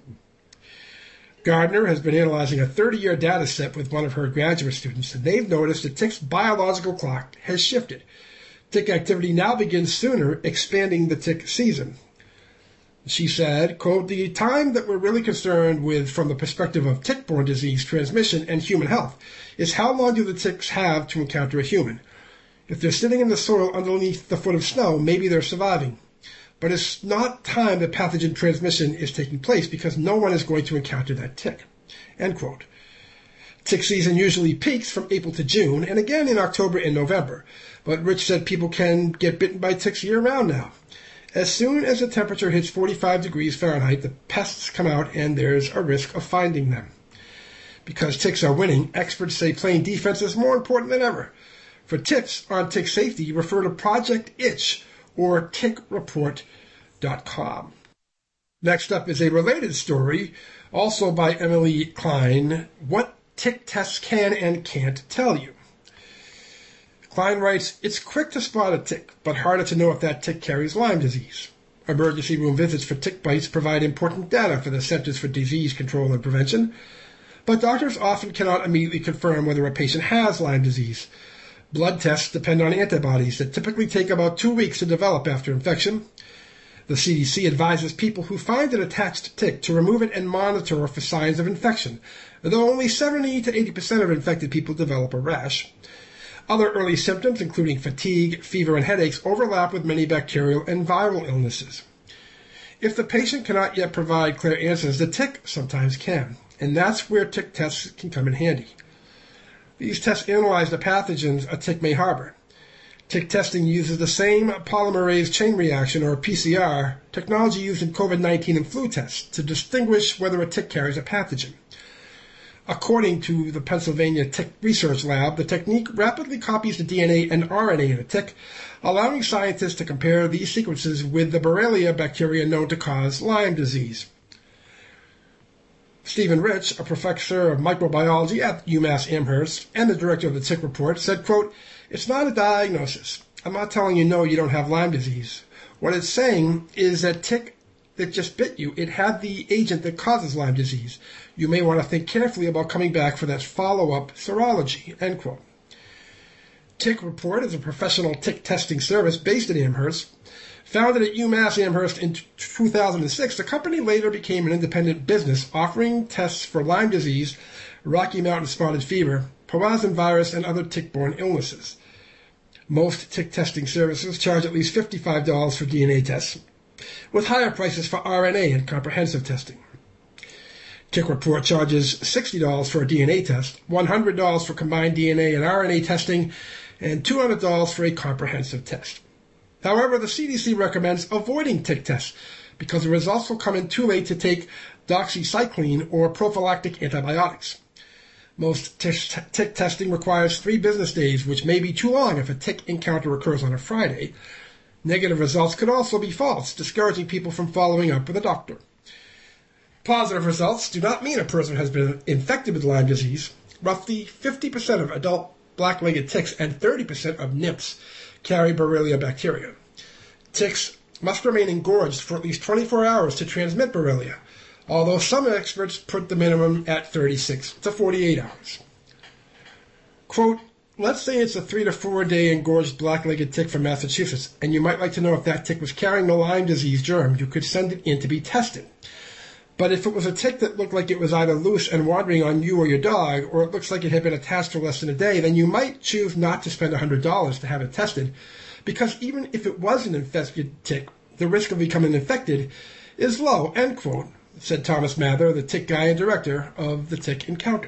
Gardner has been analyzing a thirty-year data set with one of her graduate students, and they've noticed the tick's biological clock has shifted. Tick activity now begins sooner, expanding the tick season. She said, quote, "The time that we're really concerned with from the perspective of tick-borne disease transmission and human health is how long do the ticks have to encounter a human. If they're sitting in the soil underneath the foot of snow, maybe they're surviving. But it's not time that pathogen transmission is taking place because no one is going to encounter that tick," end quote. Tick season usually peaks from April to June and again in October and November. But Rich said people can get bitten by ticks year-round now. As soon as the temperature hits forty-five degrees Fahrenheit, the pests come out and there's a risk of finding them. Because ticks are winning, experts say playing defense is more important than ever. For tips on tick safety, refer to Project Itch or tick report dot com. Next up is a related story, also by Emily Klein, What Tick Tests Can and Can't Tell You. Klein writes, "It's quick to spot a tick, but harder to know if that tick carries Lyme disease. Emergency room visits for tick bites provide important data for the Centers for Disease Control and Prevention, but doctors often cannot immediately confirm whether a patient has Lyme disease. Blood tests depend on antibodies that typically take about two weeks to develop after infection. The C D C advises people who find an attached tick to remove it and monitor for signs of infection, though only seventy to eighty percent of infected people develop a rash. Other early symptoms, including fatigue, fever, and headaches, overlap with many bacterial and viral illnesses. If the patient cannot yet provide clear answers, the tick sometimes can, and that's where tick tests can come in handy. These tests analyze the pathogens a tick may harbor. Tick testing uses the same polymerase chain reaction, or P C R, technology used in COVID nineteen and flu tests to distinguish whether a tick carries a pathogen. According to the Pennsylvania Tick Research Lab, the technique rapidly copies the D N A and R N A in a tick, allowing scientists to compare these sequences with the Borrelia bacteria known to cause Lyme disease. Stephen Rich, a professor of microbiology at UMass Amherst and the director of the Tick Report, said, quote, "It's not a diagnosis. I'm not telling you, no, you don't have Lyme disease. What it's saying is that tick that just bit you, it had the agent that causes Lyme disease. You may want to think carefully about coming back for that follow-up serology," end quote. Tick Report is a professional tick testing service based in Amherst. Founded at UMass Amherst in two thousand six, the company later became an independent business offering tests for Lyme disease, Rocky Mountain spotted fever, Powassan virus, and other tick-borne illnesses. Most tick testing services charge at least fifty-five dollars for D N A tests, with higher prices for R N A and comprehensive testing. Tick Report charges sixty dollars for a D N A test, one hundred dollars for combined D N A and R N A testing, and two hundred dollars for a comprehensive test. However, the C D C recommends avoiding tick tests because the results will come in too late to take doxycycline or prophylactic antibiotics. Most tick testing requires three business days, which may be too long if a tick encounter occurs on a Friday. Negative results could also be false, discouraging people from following up with a doctor. Positive results do not mean a person has been infected with Lyme disease. Roughly fifty percent of adult black-legged ticks and thirty percent of nymphs carry Borrelia bacteria. Ticks must remain engorged for at least twenty-four hours to transmit Borrelia, although some experts put the minimum at thirty-six to forty-eight hours. Quote, "Let's say it's a three to four day engorged black-legged tick from Massachusetts, and you might like to know if that tick was carrying the Lyme disease germ. You could send it in to be tested. But if it was a tick that looked like it was either loose and wandering on you or your dog, or it looks like it had been attached for less than a day, then you might choose not to spend one hundred dollars to have it tested, because even if it was an infested tick, the risk of becoming infected is low," end quote, said Thomas Mather, the tick guy and director of the Tick Encounter.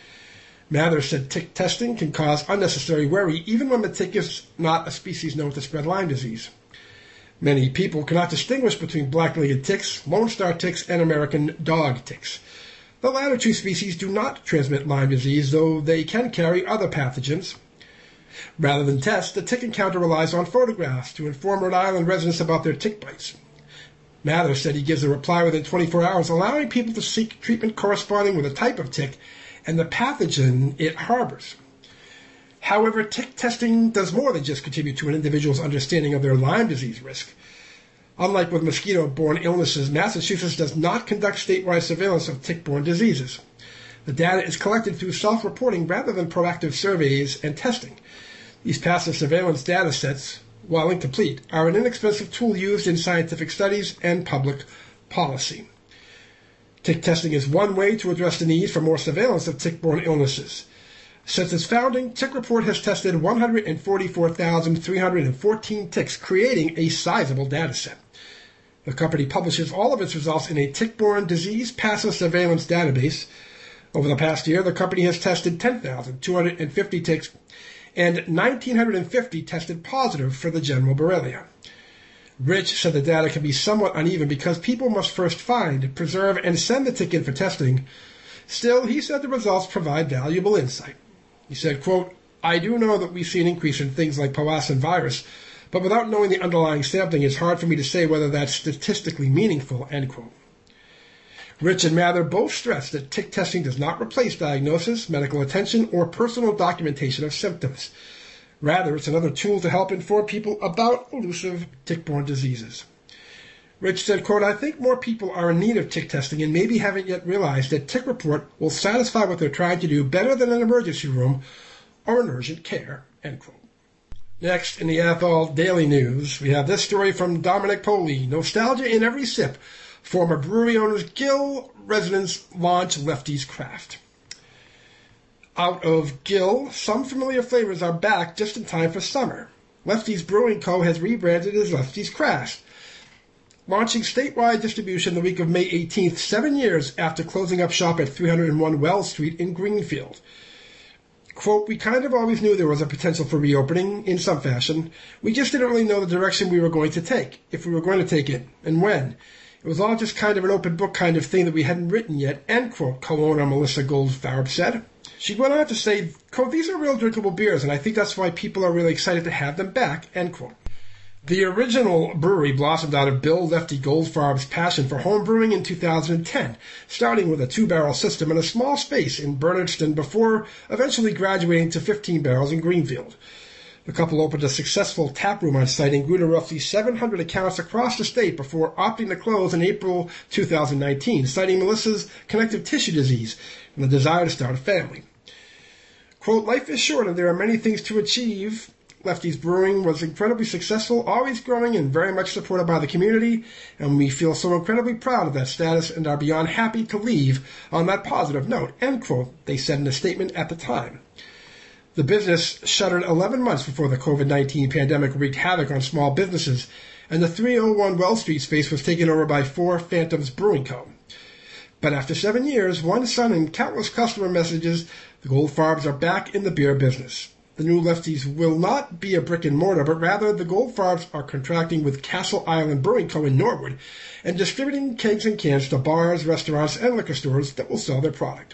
Mather said tick testing can cause unnecessary worry even when the tick is not a species known to spread Lyme disease. Many people cannot distinguish between black-legged ticks, Lone Star ticks, and American dog ticks. The latter two species do not transmit Lyme disease, though they can carry other pathogens. Rather than tests, the Tick Encounter relies on photographs to inform Rhode Island residents about their tick bites. Mather said he gives a reply within twenty-four hours, allowing people to seek treatment corresponding with the type of tick and the pathogen it harbors. However, tick testing does more than just contribute to an individual's understanding of their Lyme disease risk. Unlike with mosquito-borne illnesses, Massachusetts does not conduct statewide surveillance of tick-borne diseases. The data is collected through self-reporting rather than proactive surveys and testing. These passive surveillance data sets, while incomplete, are an inexpensive tool used in scientific studies and public policy. Tick testing is one way to address the need for more surveillance of tick-borne illnesses. Since its founding, Tick Report has tested one hundred forty-four thousand three hundred fourteen ticks, creating a sizable data set. The company publishes all of its results in a tick-borne disease passive surveillance database. Over the past year, the company has tested ten thousand two hundred fifty ticks, and one thousand nine hundred fifty tested positive for the general Borrelia. Rich said the data can be somewhat uneven because people must first find, preserve, and send the tick in for testing. Still, he said the results provide valuable insight. He said, quote, "I do know that we see an increase in things like Powassan virus, but without knowing the underlying sampling, it's hard for me to say whether that's statistically meaningful," end quote. Rich and Mather both stressed that tick testing does not replace diagnosis, medical attention, or personal documentation of symptoms. Rather, it's another tool to help inform people about elusive tick-borne diseases. Rich said, quote, "I think more people are in need of tick testing and maybe haven't yet realized that Tick Report will satisfy what they're trying to do better than an emergency room or an urgent care," end quote. Next, in the Athol Daily News, we have this story from Dominic Poley. Nostalgia in every sip. Former brewery owners Gill residents launch Lefty's Craft. Out of Gill, some familiar flavors are back just in time for summer. Lefty's Brewing Co. has rebranded as Lefty's Craft, launching statewide distribution the week of May eighteenth, seven years after closing up shop at three oh one Wells Street in Greenfield. Quote, "We kind of always knew there was a potential for reopening in some fashion. We just didn't really know the direction we were going to take, if we were going to take it, and when. It was all just kind of an open book kind of thing that we hadn't written yet," end quote, co-owner Melissa Goldfarb said. She went on to say, quote, "These are real drinkable beers, and I think that's why people are really excited to have them back," end quote. The original brewery blossomed out of Bill Lefty Goldfarb's passion for home brewing in two thousand ten, starting with a two-barrel system in a small space in Bernardston before eventually graduating to fifteen barrels in Greenfield. The couple opened a successful taproom on site and grew to roughly seven hundred accounts across the state before opting to close in April two thousand nineteen, citing Melissa's connective tissue disease and the desire to start a family. Quote, "Life is short and there are many things to achieve. Lefty's Brewing was incredibly successful, always growing and very much supported by the community, and we feel so incredibly proud of that status and are beyond happy to leave on that positive note," end quote, they said in a statement at the time. The business shuttered eleven months before the COVID nineteen pandemic wreaked havoc on small businesses, and the three oh one Wells Street space was taken over by Four Phantoms Brewing Co. But after seven years, one son, and countless customer messages, the Goldfarbs are back in the beer business. The new Lefties will not be a brick and mortar, but rather the Goldfarbs are contracting with Castle Island Brewing Co. in Norwood and distributing kegs and cans to bars, restaurants, and liquor stores that will sell their product.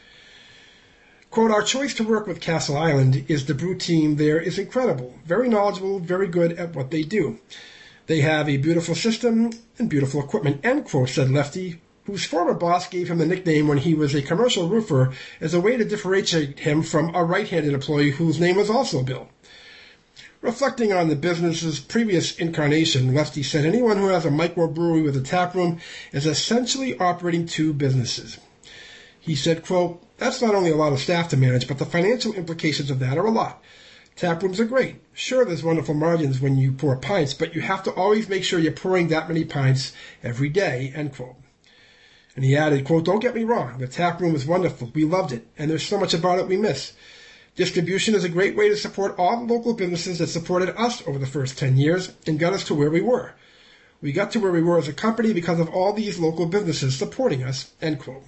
Quote, "Our choice to work with Castle Island is the brew team there is incredible, very knowledgeable, very good at what they do. They have a beautiful system and beautiful equipment," end quote, said Lefty, whose former boss gave him the nickname when he was a commercial roofer as a way to differentiate him from a right-handed employee whose name was also Bill. Reflecting on the business's previous incarnation, Lefty said anyone who has a microbrewery with a taproom is essentially operating two businesses. He said, quote, "That's not only a lot of staff to manage, but the financial implications of that are a lot. Taprooms are great. Sure, there's wonderful margins when you pour pints, but you have to always make sure you're pouring that many pints every day," end quote. And he added, quote, "Don't get me wrong, the tap room is wonderful. We loved it, and there's so much about it we miss. Distribution is a great way to support all the local businesses that supported us over the first ten years and got us to where we were. We got to where we were as a company because of all these local businesses supporting us," end quote.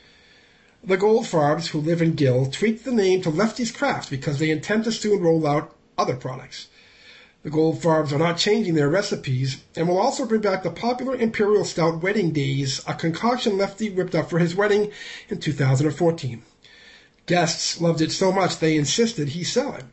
The Goldfarbs, who live in Gill, tweaked the name to Lefty's Craft because they intend to soon roll out other products. The Goldfarbs are not changing their recipes and will also bring back the popular Imperial Stout Wedding Days, a concoction Lefty whipped up for his wedding in two thousand fourteen. Guests loved it so much they insisted he sell it.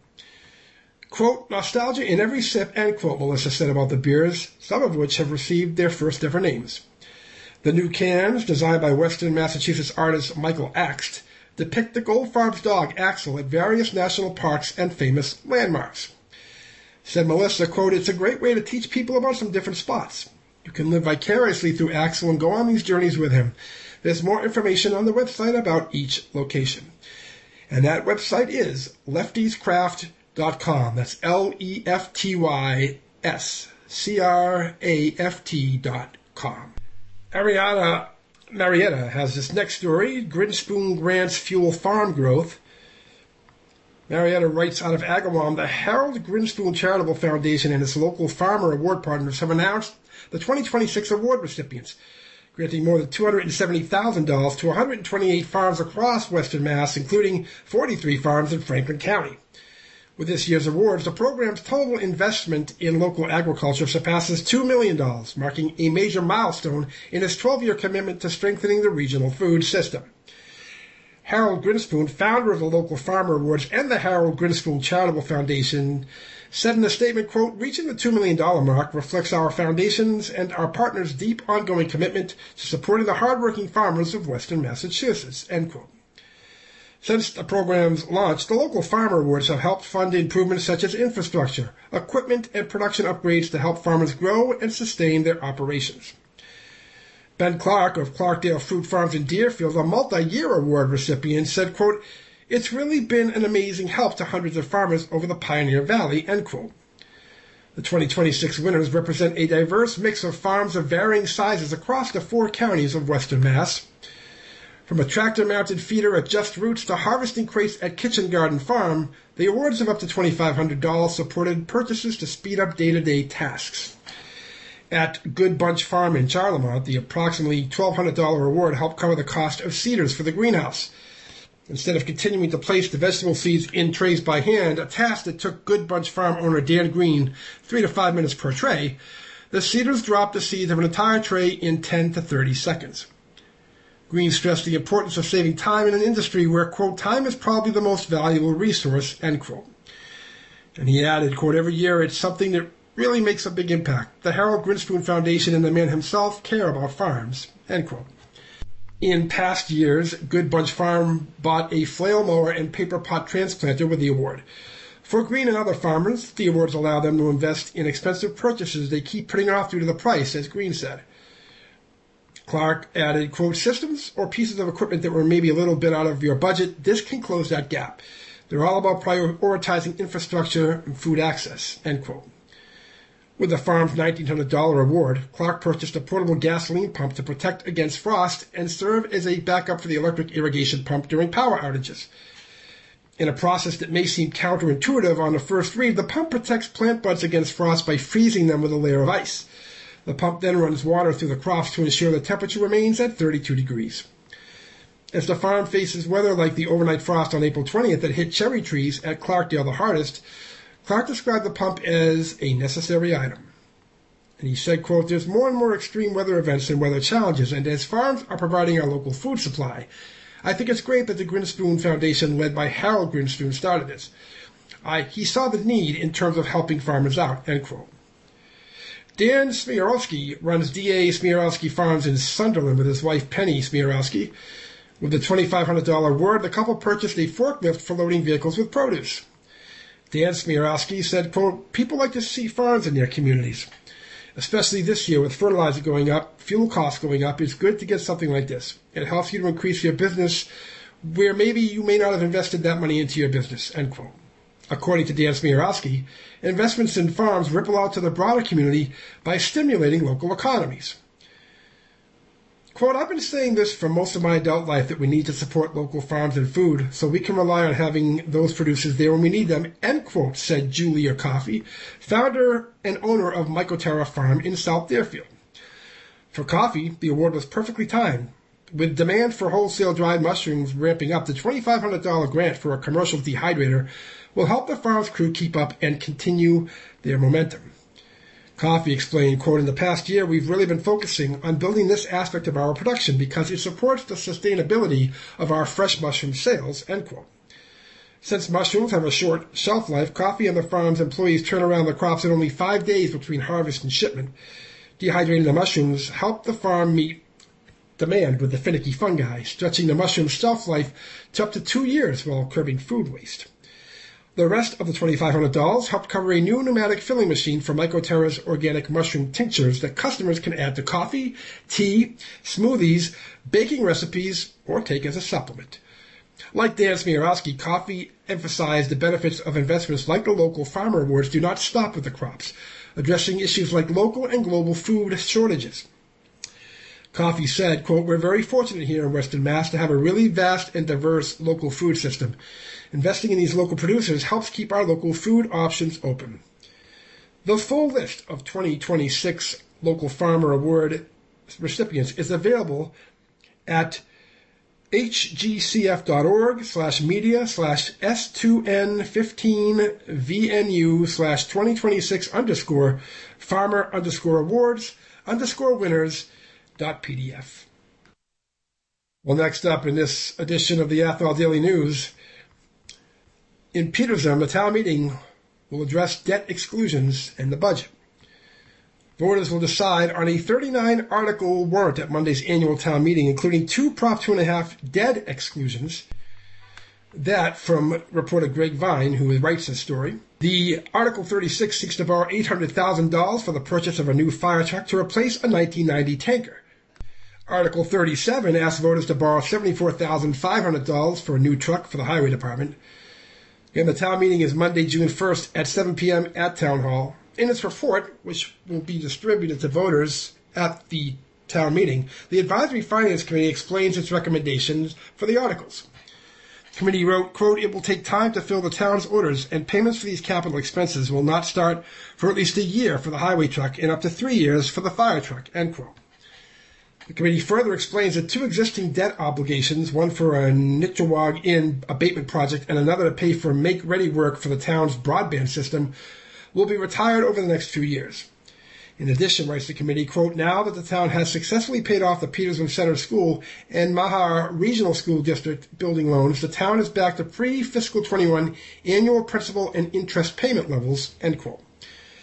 Quote, "Nostalgia in every sip," end quote, Melissa said about the beers, some of which have received their first ever names. The new cans, designed by Western Massachusetts artist Michael Axt, depict the Goldfarbs dog Axel at various national parks and famous landmarks. Said Melissa, quote, "It's a great way to teach people about some different spots. You can live vicariously through Axel and go on these journeys with him. There's more information on the website about each location." And that website is lefties craft dot com. That's L E F T Y S C R A F T dot com. Ariana Marietta has this next story. Grinspoon grants fuel farm growth. Marietta writes out of Agawam, the Harold Grinspoon Charitable Foundation and its local farmer award partners have announced the twenty twenty-six award recipients, granting more than two hundred seventy thousand dollars to one hundred twenty-eight farms across Western Mass, including forty-three farms in Franklin County. With this year's awards, the program's total investment in local agriculture surpasses two million dollars, marking a major milestone in its twelve-year commitment to strengthening the regional food system. Harold Grinspoon, founder of the local farmer awards and the Harold Grinspoon Charitable Foundation, said in a statement, quote, "Reaching the two million dollars mark reflects our foundation's and our partners' deep ongoing commitment to supporting the hardworking farmers of Western Massachusetts," end quote. Since the program's launch, the local farmer awards have helped fund improvements such as infrastructure, equipment, and production upgrades to help farmers grow and sustain their operations. Ben Clark of Clarkdale Fruit Farms in Deerfield, a multi-year award recipient, said, quote, "It's really been an amazing help to hundreds of farmers over the Pioneer Valley," end quote. The twenty twenty-six winners represent a diverse mix of farms of varying sizes across the four counties of Western Mass. From a tractor-mounted feeder at Just Roots to harvesting crates at Kitchen Garden Farm, the awards of up to twenty-five hundred dollars supported purchases to speed up day-to-day tasks. At Good Bunch Farm in Charlemont, the approximately twelve hundred dollars award helped cover the cost of seeders for the greenhouse. Instead of continuing to place the vegetable seeds in trays by hand, a task that took Good Bunch Farm owner Dan Green three to five minutes per tray, the seeders dropped the seeds of an entire tray in ten to thirty seconds. Green stressed the importance of saving time in an industry where, quote, "time is probably the most valuable resource," end quote. And he added, quote, "Every year it's something that really makes a big impact. The Harold Grinspoon Foundation and the man himself care about farms, end quote. In past years, Good Bunch Farm bought a flail mower and paper pot transplanter with the award. For Green and other farmers, the awards allow them to invest in expensive purchases they keep putting off due to the price, as Green said. Clark added, quote, systems or pieces of equipment that were maybe a little bit out of your budget, this can close that gap. They're all about prioritizing infrastructure and food access, end quote. With the farm's nineteen hundred dollars award, Clark purchased a portable gasoline pump to protect against frost and serve as a backup for the electric irrigation pump during power outages. In a process that may seem counterintuitive on the first read, the pump protects plant buds against frost by freezing them with a layer of ice. The pump then runs water through the crops to ensure the temperature remains at thirty-two degrees. As the farm faces weather like the overnight frost on April twentieth that hit cherry trees at Clarkdale the hardest, Clark described the pump as a necessary item. And he said, quote, there's more and more extreme weather events and weather challenges, and as farms are providing our local food supply, I think it's great that the Grinspoon Foundation, led by Harold Grinspoon, started this. I, he saw the need in terms of helping farmers out, end quote. Dan Smiralski runs D A Smiralski Farms in Sunderland with his wife Penny Smiralski. With the twenty-five hundred dollars award, the couple purchased a forklift for loading vehicles with produce. Dan Smiralski said, quote, people like to see farms in their communities. Especially this year with fertilizer going up, fuel costs going up, it's good to get something like this. It helps you to increase your business where maybe you may not have invested that money into your business, end quote. According to Dan Smiralski, investments in farms ripple out to the broader community by stimulating local economies. Quote, I've been saying this for most of my adult life that we need to support local farms and food so we can rely on having those producers there when we need them, end quote, said Julia Coffey, founder and owner of Mycoterra Farm in South Deerfield. For Coffey, the award was perfectly timed. With demand for wholesale dried mushrooms ramping up, the twenty-five hundred dollars grant for a commercial dehydrator will help the farm's crew keep up and continue their momentum. Coffey explained, quote, in the past year, we've really been focusing on building this aspect of our production because it supports the sustainability of our fresh mushroom sales, end quote. Since mushrooms have a short shelf life, Coffey and the farm's employees turn around the crops in only five days between harvest and shipment. Dehydrating the mushrooms helped the farm meet demand with the finicky fungi, stretching the mushroom shelf life to up to two years while curbing food waste. The rest of the twenty-five hundred dollars helped cover a new pneumatic filling machine for Mycoterra's organic mushroom tinctures that customers can add to coffee, tea, smoothies, baking recipes, or take as a supplement. Like Dan Smiralski, Coffey emphasized the benefits of investments like the local farmer awards do not stop with the crops, addressing issues like local and global food shortages. Coffey said, quote, we're very fortunate here in Western Mass to have a really vast and diverse local food system. Investing in these local producers helps keep our local food options open. The full list of twenty twenty-six Local Farmer Award recipients is available at hgcf.org slash media slash s2n15vnu slash 2026 underscore farmer underscore awards underscore winners dot pdf. Well, next up in this edition of the Athol Daily News, in Petersham, the town meeting will address debt exclusions and the budget. Voters will decide on a thirty-nine article warrant at Monday's annual town meeting, including two Prop two and a half debt exclusions. That from reporter Greg Vine, who writes this story. The Article thirty-six seeks to borrow eight hundred thousand dollars for the purchase of a new fire truck to replace a nineteen ninety tanker. Article thirty-seven asks voters to borrow seventy-four thousand five hundred dollars for a new truck for the highway department. And the town meeting is Monday, June first at seven p.m. at Town Hall. In its report, which will be distributed to voters at the town meeting, the Advisory Finance Committee explains its recommendations for the articles. The committee wrote, quote, it will take time to fill the town's orders, and payments for these capital expenses will not start for at least a year for the highway truck and up to three years for the fire truck, end quote. The committee further explains that two existing debt obligations, one for a Nitchawag Inn abatement project and another to pay for make-ready work for the town's broadband system, will be retired over the next few years. In addition, writes the committee, quote, now that the town has successfully paid off the Petersham Center School and Mahar Regional School District building loans, the town is back to pre-fiscal twenty-one annual principal and interest payment levels, end quote.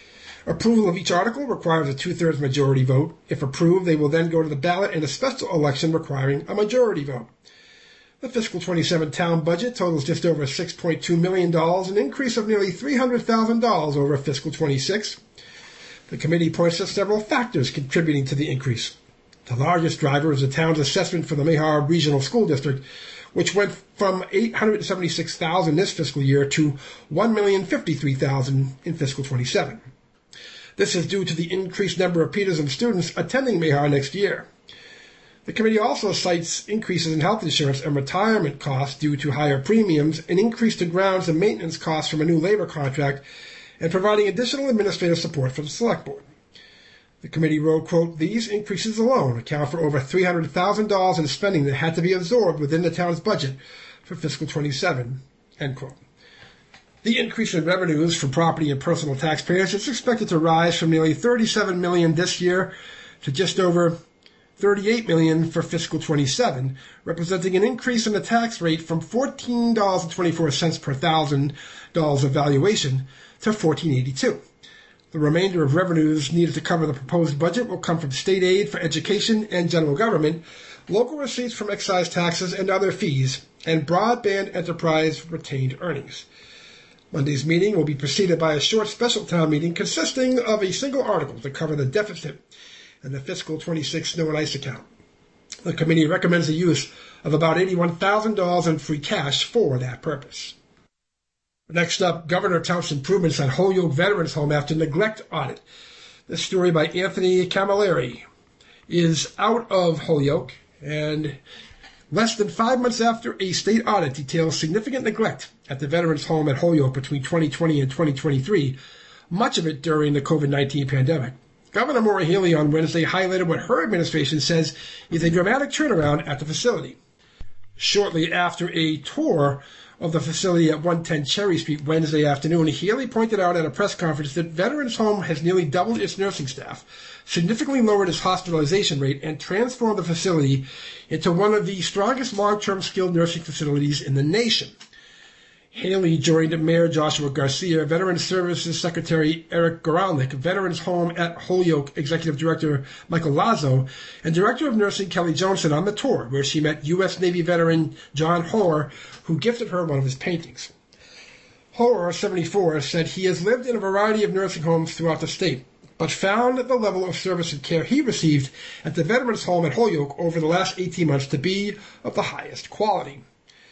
Approval of each article requires a two-thirds majority vote. If approved, they will then go to the ballot in a special election requiring a majority vote. The fiscal twenty-seven town budget totals just over six point two million dollars, an increase of nearly three hundred thousand dollars over fiscal twenty-six. The committee points to several factors contributing to the increase. The largest driver is the town's assessment for the Mayhaw Regional School District, which went from eight hundred seventy-six thousand dollars this fiscal year to one million fifty-three thousand dollars in fiscal twenty-seven. This is due to the increased number of Petersham students attending Mayhaw next year. The committee also cites increases in health insurance and retirement costs due to higher premiums, an increase to grounds and maintenance costs from a new labor contract, and providing additional administrative support from the Select Board. The committee wrote, quote, "These increases alone account for over three hundred thousand dollars in spending that had to be absorbed within the town's budget for fiscal twenty-seven, end quote. The increase in revenues from property and personal taxpayers is expected to rise from nearly thirty-seven million dollars this year to just over thirty-eight million dollars for fiscal twenty-seven, representing an increase in the tax rate from fourteen dollars and twenty-four cents per thousand dollars of valuation to fourteen dollars and eighty-two cents. The remainder of revenues needed to cover the proposed budget will come from state aid for education and general government, local receipts from excise taxes and other fees, and broadband enterprise retained earnings. Monday's meeting will be preceded by a short special town meeting consisting of a single article to cover the deficit and the fiscal twenty-six snow and ice account. The committee recommends the use of about eighty-one thousand dollars in free cash for that purpose. Next up, Governor touts improvements at Holyoke Veterans Home after neglect audit. This story by Anthony Camilleri is out of Holyoke, and less than five months after a state audit details significant neglect at the Veterans Home at Holyoke between twenty twenty and twenty twenty-three, much of it during the COVID nineteen pandemic. Governor Maura Healey on Wednesday highlighted what her administration says is a dramatic turnaround at the facility. Shortly after a tour of the facility at one ten Cherry Street Wednesday afternoon, Healey pointed out at a press conference that Veterans Home has nearly doubled its nursing staff, significantly lowered its hospitalization rate, and transformed the facility into one of the strongest long-term skilled nursing facilities in the nation. Haley joined Mayor Joshua Garcia, Veterans Services Secretary Eric Goralnik, Veterans Home at Holyoke Executive Director Michael Lazo, and Director of Nursing Kelly Johnson on the tour, where she met U S Navy veteran John Hoare, who gifted her one of his paintings. Hoare, seventy-four, said he has lived in a variety of nursing homes throughout the state, but found the level of service and care he received at the Veterans Home at Holyoke over the last eighteen months to be of the highest quality.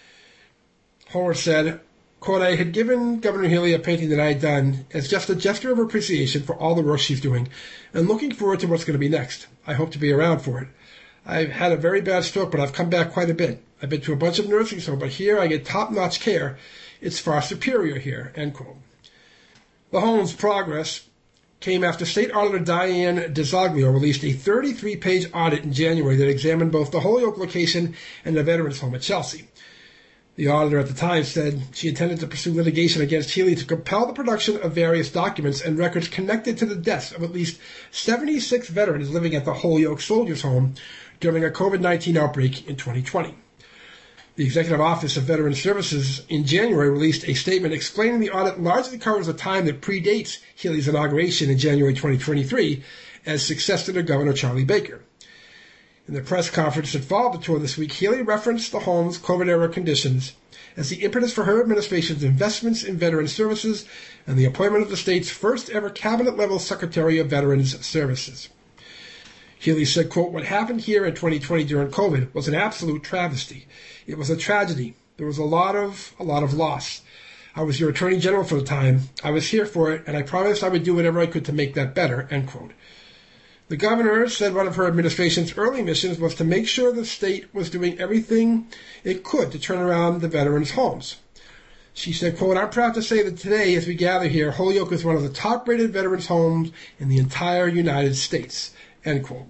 Hoare said, quote, "I had given Governor Healey a painting that I had done as just a gesture of appreciation for all the work she's doing and looking forward to what's going to be next. I hope to be around for it. I've had a very bad stroke, but I've come back quite a bit. I've been to a bunch of nursing homes, but here I get top-notch care. It's far superior here," end quote. The home's progress came after State Auditor Diane DeZoglio released a thirty-three page audit in January that examined both the Holyoke location and the Veterans Home at Chelsea. The auditor at the time said she intended to pursue litigation against Healey to compel the production of various documents and records connected to the deaths of at least seventy-six veterans living at the Holyoke Soldiers Home during a COVID nineteen outbreak in twenty twenty. The Executive Office of Veterans Services in January released a statement explaining the audit largely covers a time that predates Healey's inauguration in January twenty twenty-three as successor to Governor Charlie Baker. In the press conference that followed the tour this week, Healey referenced the home's COVID-era conditions as the impetus for her administration's investments in veteran services and the appointment of the state's first-ever cabinet-level Secretary of Veterans Services. Healey said, quote, "What happened here in twenty twenty during COVID was an absolute travesty. It was a tragedy. There was a lot of, a lot of loss. I was your Attorney General for the time. I was here for it, and I promised I would do whatever I could to make that better," end quote. The governor said one of her administration's early missions was to make sure the state was doing everything it could to turn around the veterans' homes. She said, quote, "I'm proud to say that today, as we gather here, Holyoke is one of the top-rated veterans' homes in the entire United States," end quote.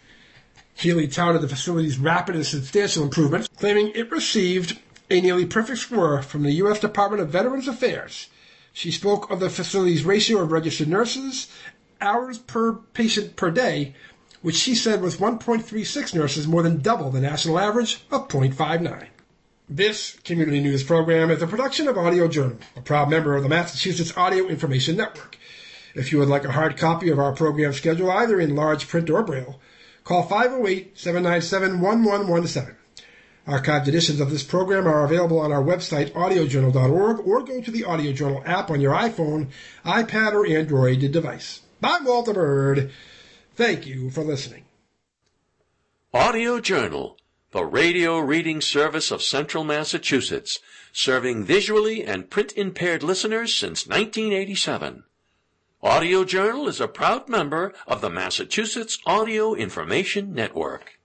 Healey touted the facility's rapid and substantial improvements, claiming it received a nearly perfect score from the U S Department of Veterans Affairs. She spoke of the facility's ratio of registered nurses, hours per patient per day, which she said was one point three six nurses, more than double the national average of zero point five nine. This community news program is a production of Audio Journal, a proud member of the Massachusetts Audio Information Network. If you would like a hard copy of our program schedule, either in large print or braille, call five oh eight, seven nine seven, one one one seven. Archived editions of this program are available on our website, audio journal dot org, or go to the Audio Journal app on your iPhone, iPad, or Android device. I'm Walter Bird. Thank you for listening. Audio Journal, the radio reading service of Central Massachusetts, serving visually and print-impaired listeners since nineteen eighty-seven. Audio Journal is a proud member of the Massachusetts Audio Information Network.